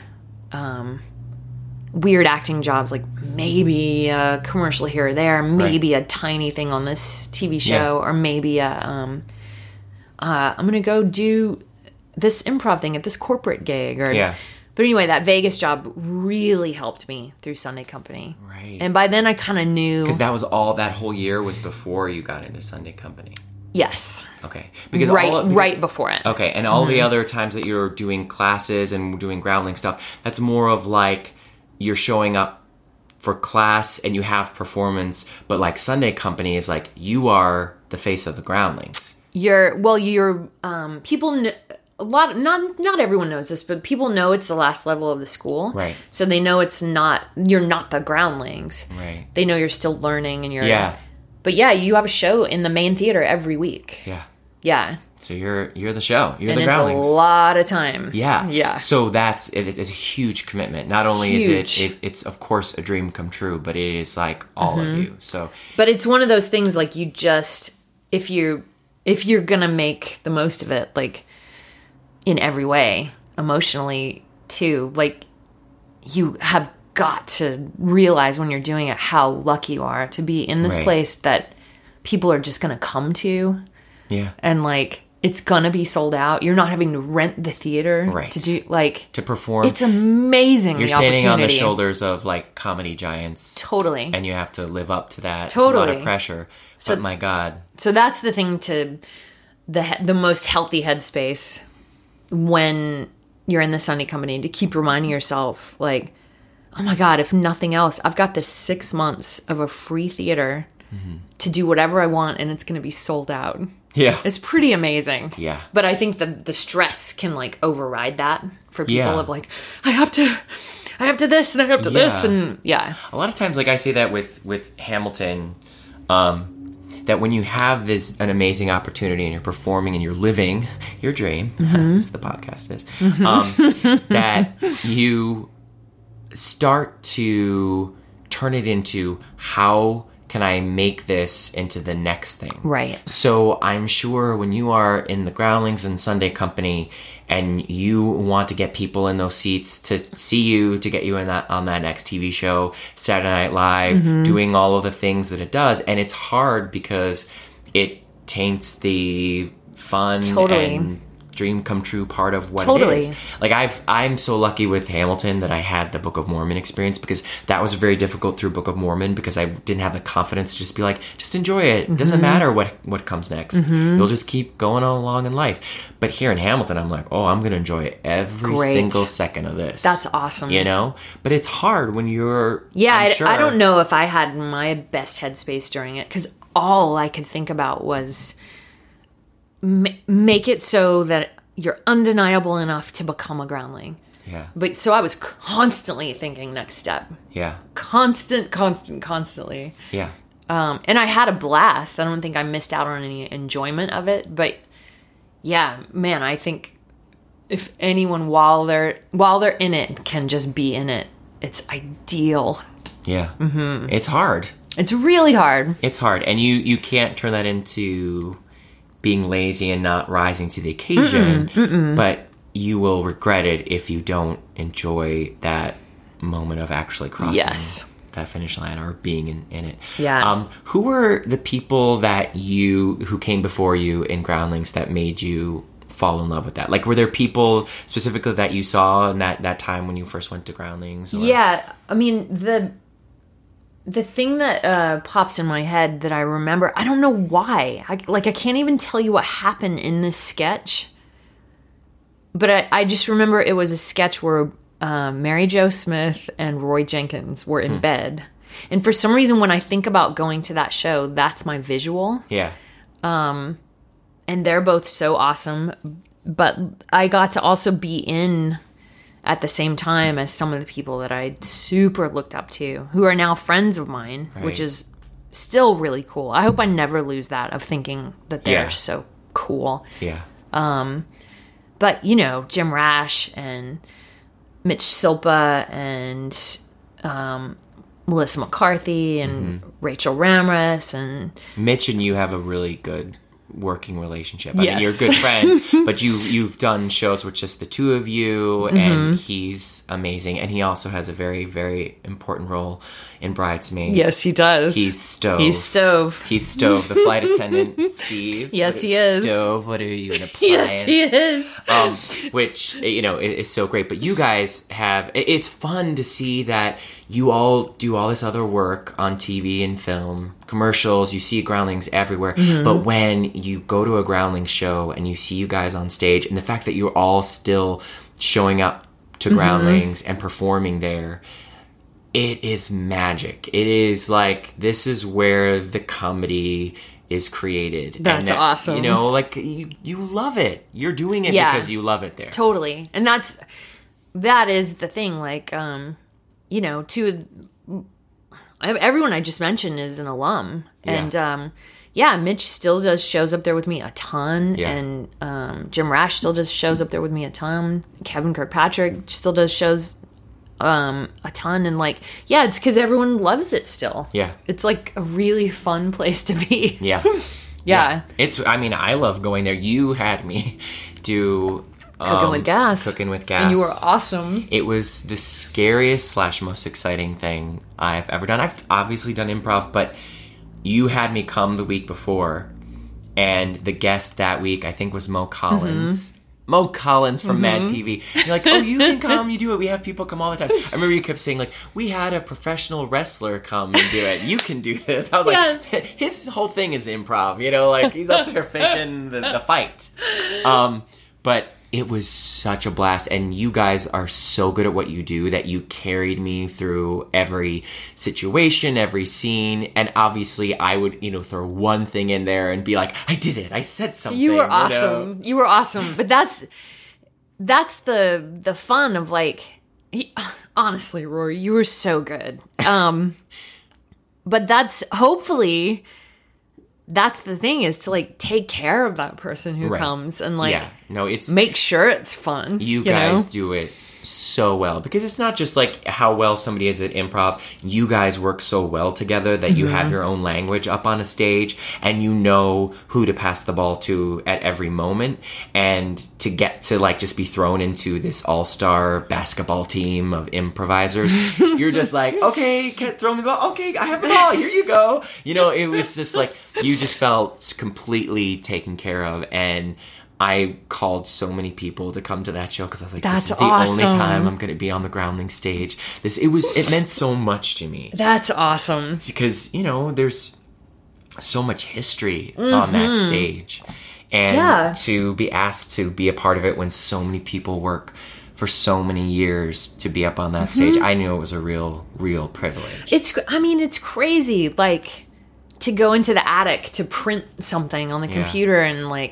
acting jobs, like maybe a commercial here or there, maybe a tiny thing on this TV show, or maybe I'm going to go do this improv thing at this corporate gig. But anyway, that Vegas job really helped me through Sunday Company. Right. And by then I kind of knew. Because that whole year was before you got into Sunday Company. Yes. Okay. Because right before it. Okay, and all the other times that you're doing classes and doing groundling stuff, that's more of like you're showing up for class and you have performance, but like Sunday Company is like you are the face of the groundlings. You're people not everyone knows this, but people know it's the last level of the school. Right. So they know you're not the groundlings. Right. They know you're still learning, and you're Yeah. But yeah, you have a show in the main theater every week. Yeah. Yeah. So you're the show. You're And the it's groundlings. a lot of time. Yeah. Yeah. So it's a huge commitment. Not only is Huge. it's of course a dream come true, but it is like all of you. So But it's one of those things like you just if you're going to make the most of it, like in every way, emotionally too, like you have got to realize when you're doing it how lucky you are to be in this Right. place that people are just going to come to, yeah. and like it's going to be sold out. You're not having to rent the theater Right. to do like To perform. It's amazing. You're the standing on the opportunity. shoulders of like comedy giants. Totally. And you have to live up to that. It's a lot Totally. of pressure. But my God. So that's the thing to the most healthy headspace when you're in the Sunday Company, to keep reminding yourself like, oh my God, if nothing else, I've got this 6 months of a free theater to do whatever I want, and it's going to be sold out. Yeah. It's pretty amazing. Yeah. But I think the stress can like override that for people Yeah. of like, I have to this and I have to this, Yeah. and yeah. A lot of times, like I say that with Hamilton, that when you have an amazing opportunity and you're performing and you're living your dream, as the podcast is, that you start to turn it into how can I make this into the next thing? Right. So I'm sure when you are in the Groundlings and Sunday Company and you want to get people in those seats to see you, to get you on that next TV show, Saturday Night Live, doing all of the things that it does. And it's hard because it taints the fun Totally. and dream come true part of what Totally. it is. Like I'm so lucky with Hamilton that I had the Book of Mormon experience, because that was very difficult through Book of Mormon, because I didn't have the confidence to just be like, just enjoy it. It doesn't matter what comes next. You'll just keep going along in life. But here in Hamilton, I'm like, oh, I'm going to enjoy every Great. single second of this. That's awesome. You know? But it's hard when you're... Yeah, I'm I sure- don't know if I had my best headspace during it, because all I could think about was make it so that you're undeniable enough to become a groundling. Yeah. But so I was constantly thinking next step. Yeah. Constantly. Yeah. And I had a blast. I don't think I missed out on any enjoyment of it. But yeah, man, I think if anyone while they're in it can just be in it, it's ideal. Yeah. It's hard. It's really hard. It's hard. And you can't turn that into being lazy and not rising to the occasion. But you will regret it if you don't enjoy that moment of actually crossing that finish line or being in it. Yeah. Who were the people who came before you in Groundlings that made you fall in love with that? Like, were there people specifically that you saw in that time when you first went to Groundlings? Or? Yeah. I mean, the thing that pops in my head that I remember, I don't know why. I can't even tell you what happened in this sketch. But I just remember it was a sketch where Mary Jo Smith and Roy Jenkins were in bed. And for some reason, when I think about going to that show, that's my visual. Yeah. And they're both so awesome. But I got to also be in at the same time as some of the people that I super looked up to, who are now friends of mine, which is still really cool. I hope I never lose that of thinking that they're so cool. Yeah. But, you know, Jim Rash and Mitch Silpa and Melissa McCarthy and Rachel Ramrus and... Mitch and you have a really good working relationship. I mean, you're good friends, but you've done shows with just the two of you, and he's amazing. And he also has a very, very important role in Bridesmaids. Yes, he does. He's Stove. He's Stove. He's Stove, the flight attendant, Steve. Yes, he is. Stove, what are you, an appliance? Yes, he is. Which, you know, is so great. But you guys have... It's fun to see that you all do all this other work on TV and film, commercials, you see Groundlings everywhere. But when you go to a Groundlings show and you see you guys on stage, and the fact that you're all still showing up to Groundlings and performing there, it is magic. It is like, this is where the comedy is created. That's awesome. You know, like, you love it. You're doing it because you love it there. Totally. And that is the thing, like, you know, everyone I just mentioned is an alum. And, Mitch still shows up there with me a ton. Yeah. And Jim Rash still just shows up there with me a ton. Kevin Kirkpatrick still does shows a ton. And, like, yeah, it's because everyone loves it still. Yeah. It's, like, a really fun place to be. Yeah. Yeah. I love going there. You had me do... Cooking with Gas. Cooking with Gas. And you were awesome. It was the scariest / most exciting thing I've ever done. I've obviously done improv, but you had me come the week before, and the guest that week, I think, was Mo Collins. Mo Collins from Mad TV. You're like, oh, you can come, you do it. We have people come all the time. I remember you kept saying, like, we had a professional wrestler come and do it. You can do this. I was like, his whole thing is improv, you know, like, he's up there faking the fight. But it was such a blast, and you guys are so good at what you do that you carried me through every situation, every scene, and obviously I would, you know, throw one thing in there and be like, I did it, I said something. You were awesome. You were awesome. But that's the fun of, like, honestly, Rory, you were so good. But that's hopefully... That's the thing, is to, like, take care of that person who comes and, like, make sure it's fun. You guys do it so well, because it's not just like how well somebody is at improv. You guys work so well together that you have your own language up on a stage, and you know who to pass the ball to at every moment, and to get to, like, just be thrown into this all-star basketball team of improvisers. You're just like, okay, throw me the ball. Okay, I have the ball. Here you go. You know, it was just like, you just felt completely taken care of. And I called so many people to come to that show, because I was like, this is the only time I'm going to be on the Groundlings stage. It meant so much to me. That's awesome. It's because, you know, there's so much history on that stage. And to be asked to be a part of it when so many people work for so many years to be up on that stage, I knew it was a real, real privilege. It's crazy, like, to go into the attic to print something on the computer and, like,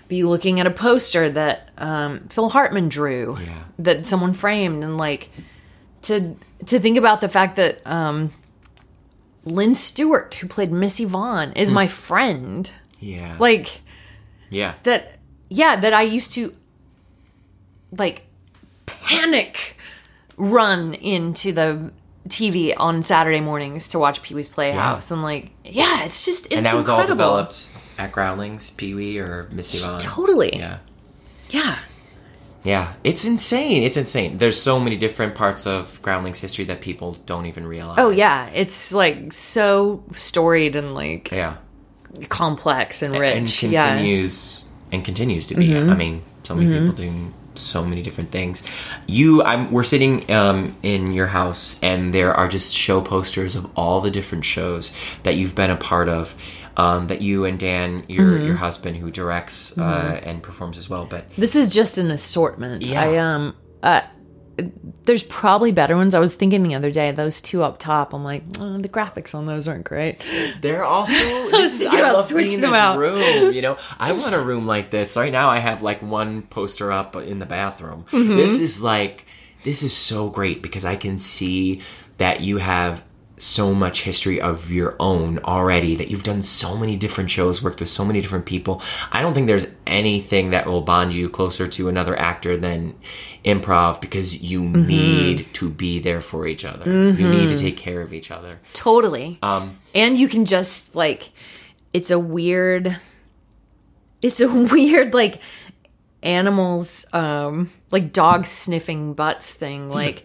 be looking at a poster that Phil Hartman drew, that someone framed, and like to think about the fact that Lynn Stewart, who played Missy Vaughn, is my friend. Yeah. Like, that I used to like panic run into the TV on Saturday mornings to watch Pee-wee's Playhouse, and like, it's just, it's and that was incredible. all developed at Groundlings, Pee-wee or Missy Vaughn. Totally. Yeah. It's insane. It's insane. There's so many different parts of Groundlings history that people don't even realize. Oh yeah, it's like so storied and like complex and rich, and continues to be. I mean, so many people doing so many different things. We're sitting in your house, and there are just show posters of all the different shows that you've been a part of, that you and Dan, your husband, who directs and performs as well. But this is just an assortment. There's probably better ones. I was thinking the other day, those two up top, I'm like, the graphics on those aren't great. They're also, I love being in this room, you know. I want a room like this. Right now I have like one poster up in the bathroom. This is so great because I can see that you have so much history of your own already, that you've done so many different shows, worked with so many different people. I don't think there's anything that will bond you closer to another actor than improv, because you need to be there for each other. You need to take care of each other. Totally. And you can just like, it's a weird like animals, like dog sniffing butts thing. Like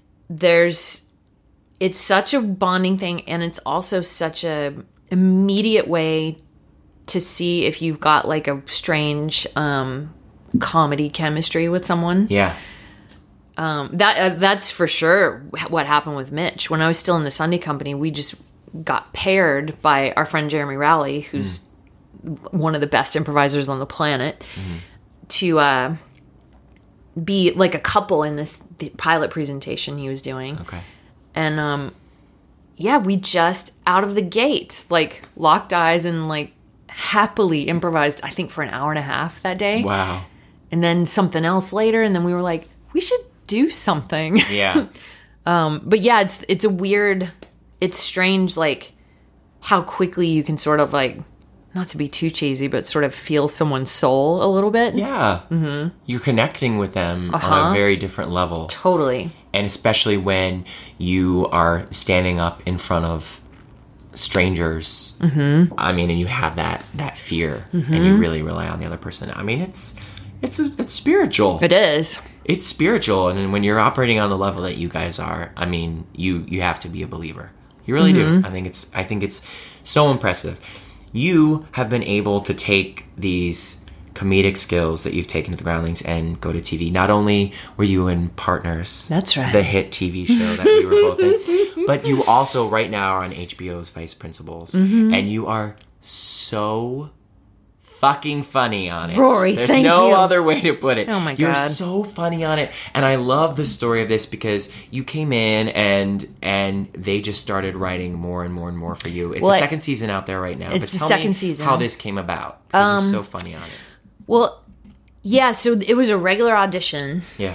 it's such a bonding thing, and it's also such a immediate way to see if you've got like a strange comedy chemistry with someone. Yeah. That's for sure what happened with Mitch. When I was still in the Sunday Company, we just got paired by our friend Jeremy Rowley, who's one of the best improvisers on the planet, to be like a couple in the pilot presentation he was doing. Okay. And, we just, out of the gate, like, locked eyes and, like, happily improvised, I think, for an hour and a half that day. Wow. And then something else later, and then we were like, we should do something. Yeah. But, yeah, it's a weird, it's strange, like, how quickly you can sort of, like, not to be too cheesy, but sort of feel someone's soul a little bit. Yeah. Mm-hmm. You're connecting with them on a very different level. Totally. And especially when you are standing up in front of strangers. I mean, and you have that fear, and you really rely on the other person. I mean, it's spiritual. It is. It's spiritual, and when you're operating on the level that you guys are, I mean, you have to be a believer. You really do. I think it's so impressive. You have been able to take these comedic skills that you've taken to the Groundlings and go to TV. Not only were you in Partners, that's right, the hit TV show that we were both in, but you also right now are on HBO's Vice Principals, and you are so fucking funny on it. Rory, there's no other way to put it. Oh my God. You're so funny on it. And I love the story of this because you came in and they just started writing more and more and more for you. It's the second season out there right now. It's the second season. How this came about. Because you're so funny on it. Well, yeah, so it was a regular audition. Yeah.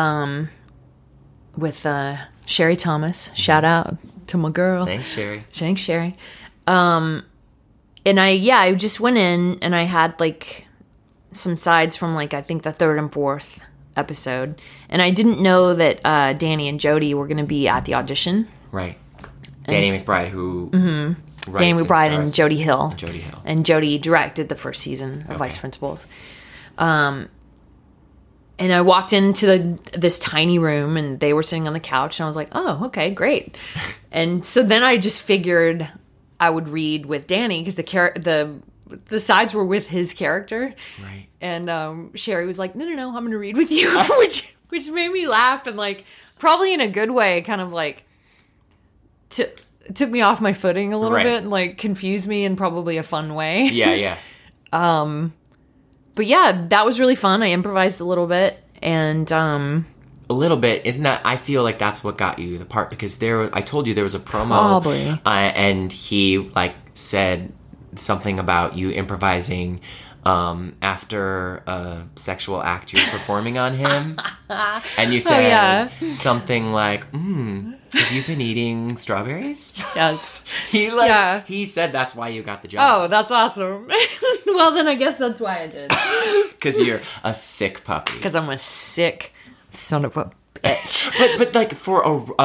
With Sherry Thomas. Shout out to my girl. Thanks, Sherry. Thanks, Sherry. And I just went in and I had like some sides from like I think the third and fourth episode, and I didn't know that Danny and Jody were going to be at the audition. Right. Danny McBride, who Danny McBride and Jody Hill. And Jody directed the first season of Vice Principals. And I walked into this tiny room, and they were sitting on the couch, and I was like, "Oh, okay, great." And so then I just figured I would read with Danny because the sides were with his character, right? And Sherry was like, "No, I'm going to read with you," which made me laugh and like probably in a good way, kind of like took me off my footing a little bit and like confused me in probably a fun way. Yeah. But yeah, that was really fun. I improvised a little bit and. A little bit, isn't that? I feel like that's what got you the part because I told you there was a promo, probably, and he like said something about you improvising after a sexual act you were performing on him, and you said something like, have you been eating strawberries? Yes. He said that's why you got the job. Oh, that's awesome. Well, then I guess that's why I did. Because you're a sick puppy. Because I'm a sick son of a bitch. but like for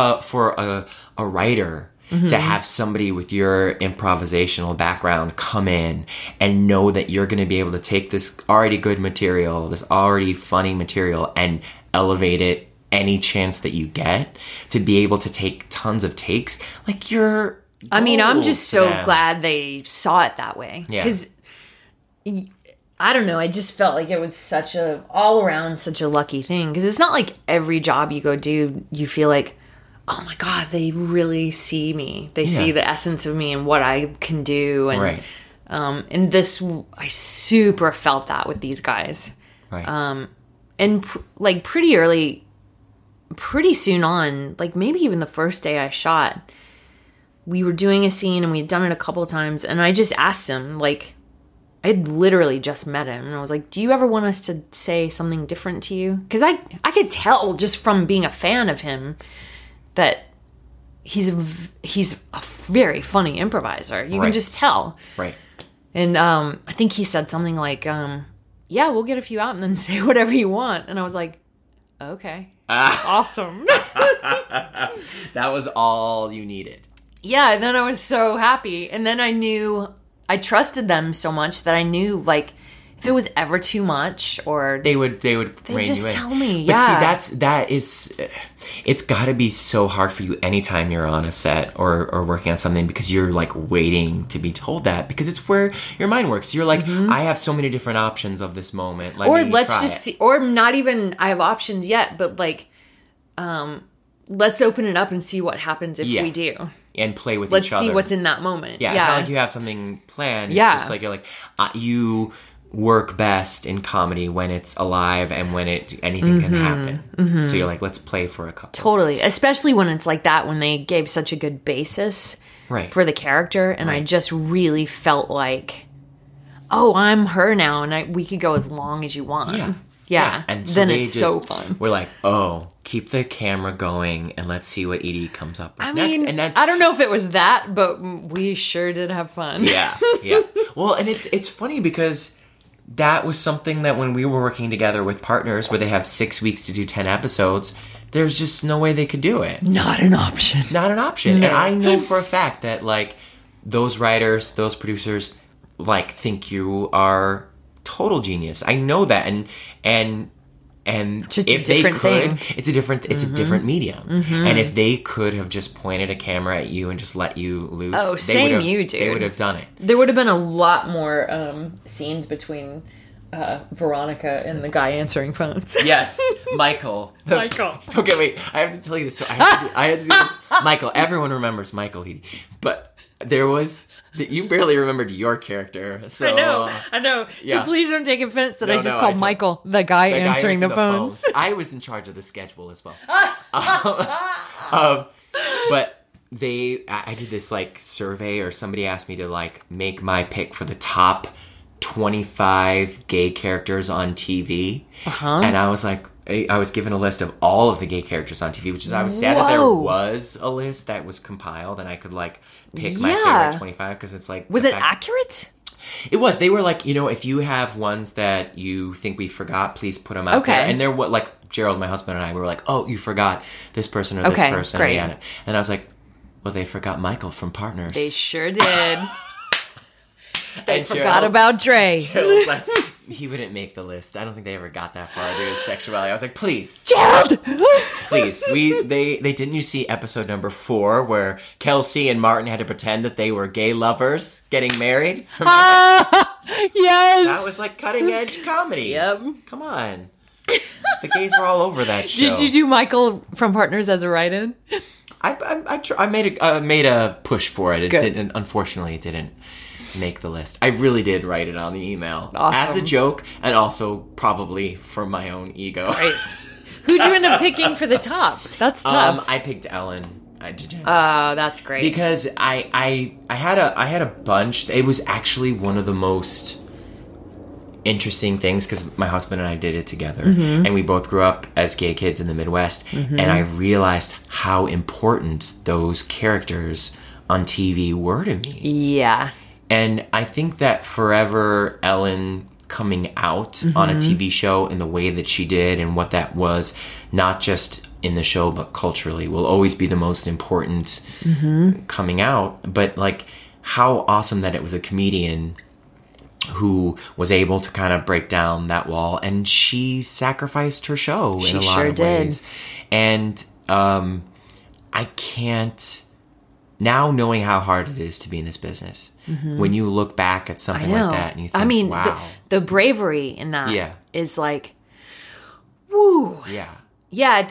a writer to have somebody with your improvisational background come in and know that you're going to be able to take this already good material, this already funny material, and elevate it any chance that you get, to be able to take tons of takes, like you're... I mean, I'm just so glad they saw it that way. Yeah. Because, I don't know, I just felt like it was such a, all around, such a lucky thing. Because it's not like every job you go do, you feel like, oh my God, they really see me. They see the essence of me and what I can do. And, right. And this, I super felt that with these guys. Right. And like pretty early, pretty soon on, like maybe even the first day I shot, we were doing a scene and we'd done it a couple of times. And I just asked him, like, I had literally just met him. And I was like, do you ever want us to say something different to you? Because I could tell just from being a fan of him that he's a very funny improviser. You can just tell. Right. And I think he said something like, yeah, we'll get a few out and then say whatever you want. And I was like, okay. Awesome. That was all you needed. Yeah, and then I was so happy. And then I knew, I trusted them so much that I knew, like, if it was ever too much or... They would rein just you in. tell me, But see, that is... It's got to be so hard for you anytime you're on a set or working on something, because you're, like, waiting to be told that, because it's where your mind works. You're like, I have so many different options of this moment. Let's just see... Or not even, I have options yet, but, like, let's open it up and see what happens if we do. And play with Let's each other. see what's in that moment. Yeah, it's not like you have something planned. It's just like, you're like, you work best in comedy when it's alive and when anything can happen. So you're like, let's play for a couple. Totally. Especially when it's like that, when they gave such a good basis for the character. And I just really felt like, oh, I'm her now. And we could go as long as you want. Yeah. And so then it's so fun. We're like, oh, keep the camera going and let's see what Edie comes up with next. And I don't know if it was that, but we sure did have fun. Yeah. Well, and it's funny because that was something that when we were working together with partners where they have 6 weeks to do 10 episodes, there's just no way they could do it. Not an option. No. And I know for a fact that, like, those writers, those producers, like, think you are total genius. I know that, and just if a different thing. It's a different medium. And if they could have just pointed a camera at you and just let you loose, they would have done it. There would have been a lot more scenes between Veronica and the guy answering phones. Yes, Michael. Okay, wait. I have to tell you this. So I had to do this. Michael. Everyone remembers Michael, but there was... You barely remembered your character, so... I know. So please don't take offense that I just called Michael the guy answering the phones. I was in charge of the schedule as well. But I did this, like, survey, or somebody asked me to, like, make my pick for the top 25 gay characters on TV. And I was like... I was given a list of all of the gay characters on TV, which is, I was sad that there was a list that was compiled and I could, like, pick my favorite 25, because it's like... Was it accurate? It was. They were like, if you have ones that you think we forgot, please put them out there. And they're like, Gerald, my husband, and I, we were like, oh, you forgot this person or this person. Great. And I was like, well, they forgot Michael from Partners. They sure did. They forgot about Dre. Gerald was like... He wouldn't make the list. I don't think they ever got that far due to his sexuality. I was like, please. Gerald! Please. They didn't you see episode number 4 where Kelsey and Martin had to pretend that they were gay lovers getting married? Yes! That was like cutting edge comedy. Yep. Come on. The gays were all over that show. Did you do Michael from Partners as a write-in? I made a push for it. It didn't. Unfortunately, it didn't make the list. I really did write it on the email. Awesome. As a joke, and also probably for my own ego. Right. Who'd you end up picking for the top? That's tough. I picked Ellen DeGeneres. Oh, that's great. Because I had a bunch. It was actually one of the most interesting things because my husband and I did it together, and we both grew up as gay kids in the Midwest, and I realized how important those characters on TV were to me. Yeah. And I think that forever Ellen coming out on a TV show in the way that she did and what that was, not just in the show but culturally, will always be the most important coming out. But like, how awesome that it was a comedian who was able to kind of break down that wall, and she sacrificed her show in a lot of ways. And I can't, now knowing how hard it is to be in this business, when you look back at something like that and you think, wow. The bravery in that is like, woo. Yeah. Yeah,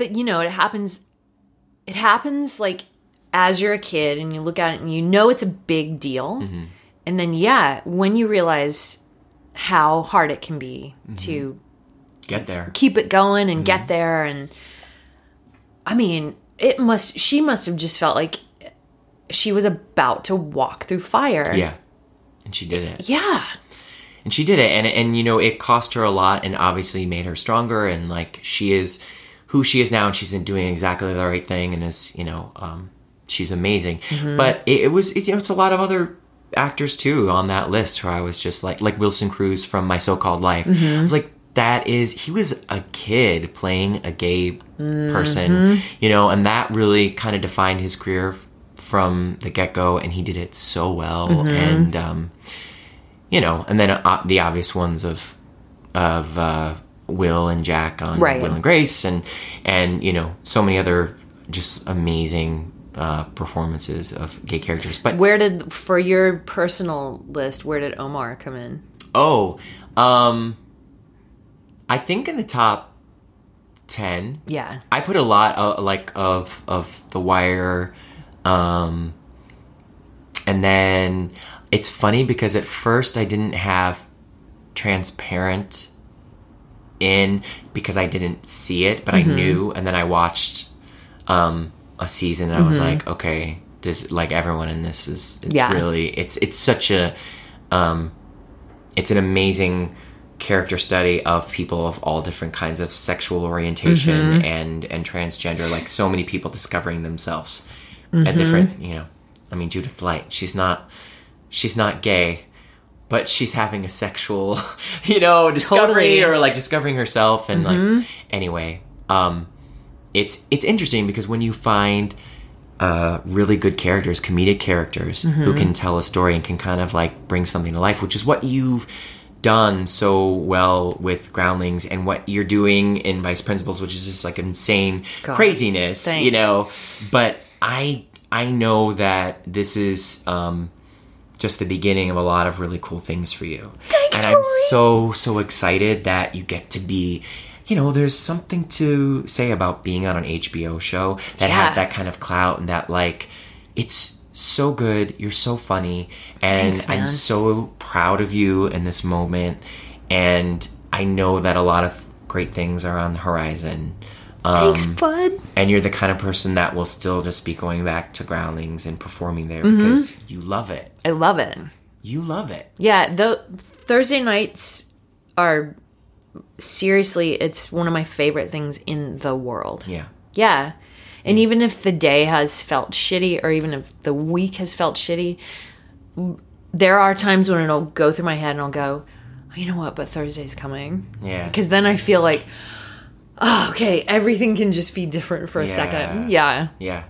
it happens like as you're a kid and you look at it and you know it's a big deal. And then, when you realize how hard it can be to get there, keep it going and get there. And I mean, she must have just felt like she was about to walk through fire. Yeah. And she did it. Yeah. And she did it. And you know, it cost her a lot and obviously made her stronger. And like, she is who she is now, and she's doing exactly the right thing. And is, you know, she's amazing. But it's a lot of other actors too on that list where I was just like Wilson Cruz from My So-Called Life. I was like, he was a kid playing a gay person, you know, and that really kind of defined his career from the get-go, and he did it so well. And you know, and then the obvious ones of Will and Jack on Will and Grace, and you know, so many other just amazing performances of gay characters. But for your personal list, where did Omar come in? I think in the top 10. Yeah. I put a lot of The Wire, and then it's funny because at first I didn't have Transparent in because I didn't see it, but I knew, and then I watched a season, and I was like, okay, like everyone in this really, it's such a, it's an amazing character study of people of all different kinds of sexual orientation and transgender, like so many people discovering themselves at different, you know, I mean, Judith Light, she's not gay, but she's having a sexual, you know, discovery or like discovering herself. And like, anyway, it's interesting because when you find really good characters, comedic characters who can tell a story and can kind of like bring something to life, which is what you've done so well with Groundlings and what you're doing in Vice Principals, which is just like insane craziness, you know. But I know that this is just the beginning of a lot of really cool things for you. Thanks, and I'm so excited that you get to be, you know, there's something to say about being on an HBO show that has that kind of clout and that, like, it's so good. You're so funny. And Thanks, man. I'm so proud of you in this moment. And I know that a lot of great things are on the horizon. Thanks, bud. And you're the kind of person that will still just be going back to Groundlings and performing there because you love it. I love it. You love it. Yeah, the Thursday nights are seriously, it's one of my favorite things in the world. Yeah. Yeah. And even if the day has felt shitty or even if the week has felt shitty, there are times when it'll go through my head and I'll go, oh, you know what, but Thursday's coming. Yeah. Because then I feel like, oh, okay, everything can just be different for a second. Yeah. Yeah.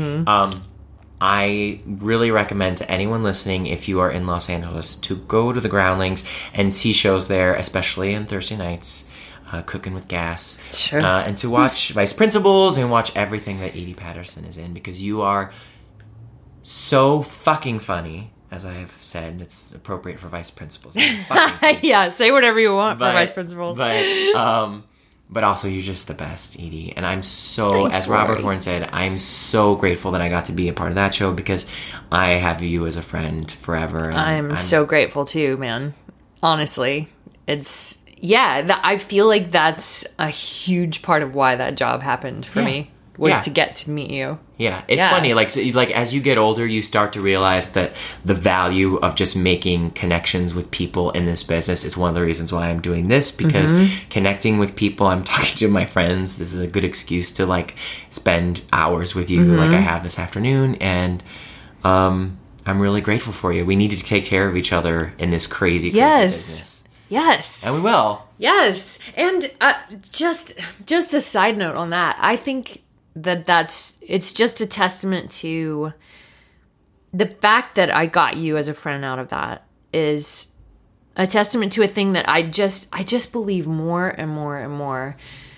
I really recommend to anyone listening, if you are in Los Angeles, to go to the Groundlings and see shows there, especially on Thursday nights, Cooking with Gas. Sure. And to watch Vice Principals and watch everything that Edie Patterson is in, because you are so fucking funny. As I have said, it's appropriate for Vice Principals. Yeah, say whatever you want for Vice Principals. But also, you're just the best, Edie. And I'm so, Thanks, as Robert Rory. Horn said, I'm so grateful that I got to be a part of that show because I have you as a friend forever. And I'm so grateful too, man. Honestly, it's, I feel like that's a huge part of why that job happened for me. was Yeah. to get to meet you. Yeah, it's Yeah. funny. Like, as you get older, you start to realize that the value of just making connections with people in this business is one of the reasons why I'm doing this, because connecting with people, I'm talking to my friends. This is a good excuse to like spend hours with you, like I have this afternoon, and I'm really grateful for you. We need to take care of each other in this crazy business, Yes. and we will. Yes. And just a side note on that. I think it's just a testament to the fact that I got you as a friend out of that is a testament to a thing that I just believe more and more and more,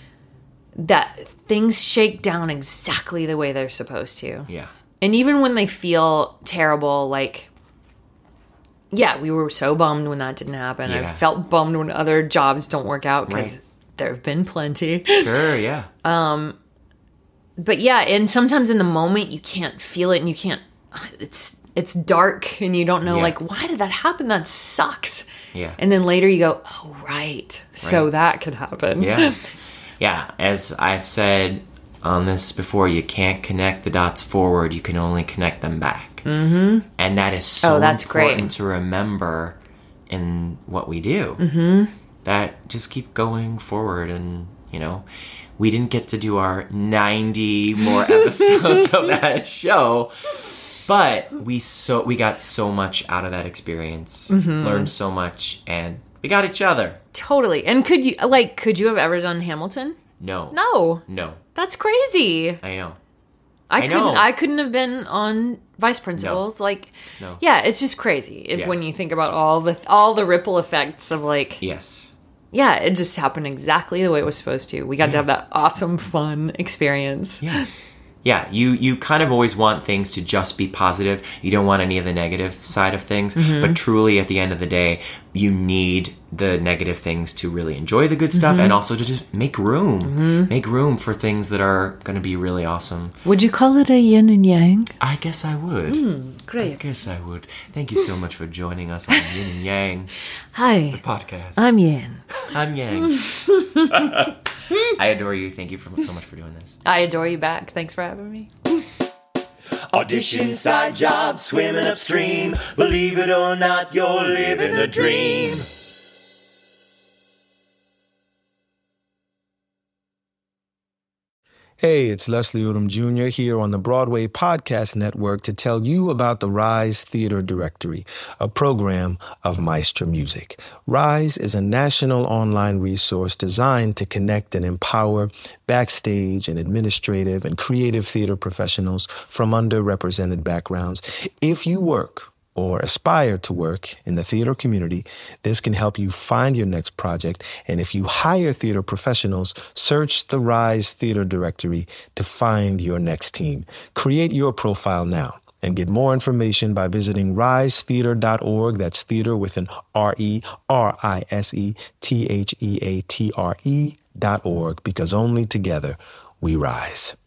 that things shake down exactly the way they're supposed to. Yeah. And even when they feel terrible, like, yeah, we were so bummed when that didn't happen. Yeah. I felt bummed when other jobs don't work out, because Right. there have been plenty. Sure, yeah. But yeah, and sometimes in the moment you can't feel it, and you can't. It's dark, and you don't know, Yeah. like, why did that happen? That sucks. Yeah. And then later you go, oh right, so Right. that could happen. Yeah. Yeah. As I've said on this before, you can't connect the dots forward. You can only connect them back. Mm-hmm. And that is so that's important great. to remember in what we do. Mm-hmm. That just keep going forward. And, you know, we didn't get to do our 90 more episodes of that show. But we got so much out of that experience, learned so much, and we got each other. Totally. And could you have ever done Hamilton? No. No. That's crazy. I know. I couldn't have been on Vice Principals. No. Like, No. yeah, it's just crazy Yeah. when you think about all the ripple effects of, like, Yes. yeah, it just happened exactly the way it was supposed to. We got to have that awesome, fun experience. Yeah. Yeah, you kind of always want things to just be positive. You don't want any of the negative side of things. But truly, at the end of the day, you need the negative things to really enjoy the good stuff, and also to just make room. Make room for things that are going to be really awesome. Would you call it a yin and yang? I guess I would. I Great. guess I would. Thank you so much for joining us on Yin and Yang Hi, podcast. I'm Yin. I'm Yang. I adore you. Thank you so much for doing this. I adore you back. Thanks for having me. Audition, side job, swimming upstream. Believe it or not, you're living a dream. Hey, it's Leslie Odom Jr. here on the Broadway Podcast Network to tell you about the Rise Theater Directory, a program of Maestro Music. Rise is a national online resource designed to connect and empower backstage and administrative and creative theater professionals from underrepresented backgrounds. If you work or aspire to work in the theater community, this can help you find your next project. And if you hire theater professionals, search the Rise Theater Directory to find your next team. Create your profile now and get more information by visiting risetheater.org. That's theater with an RERISETHEATRE.org, because only together we rise.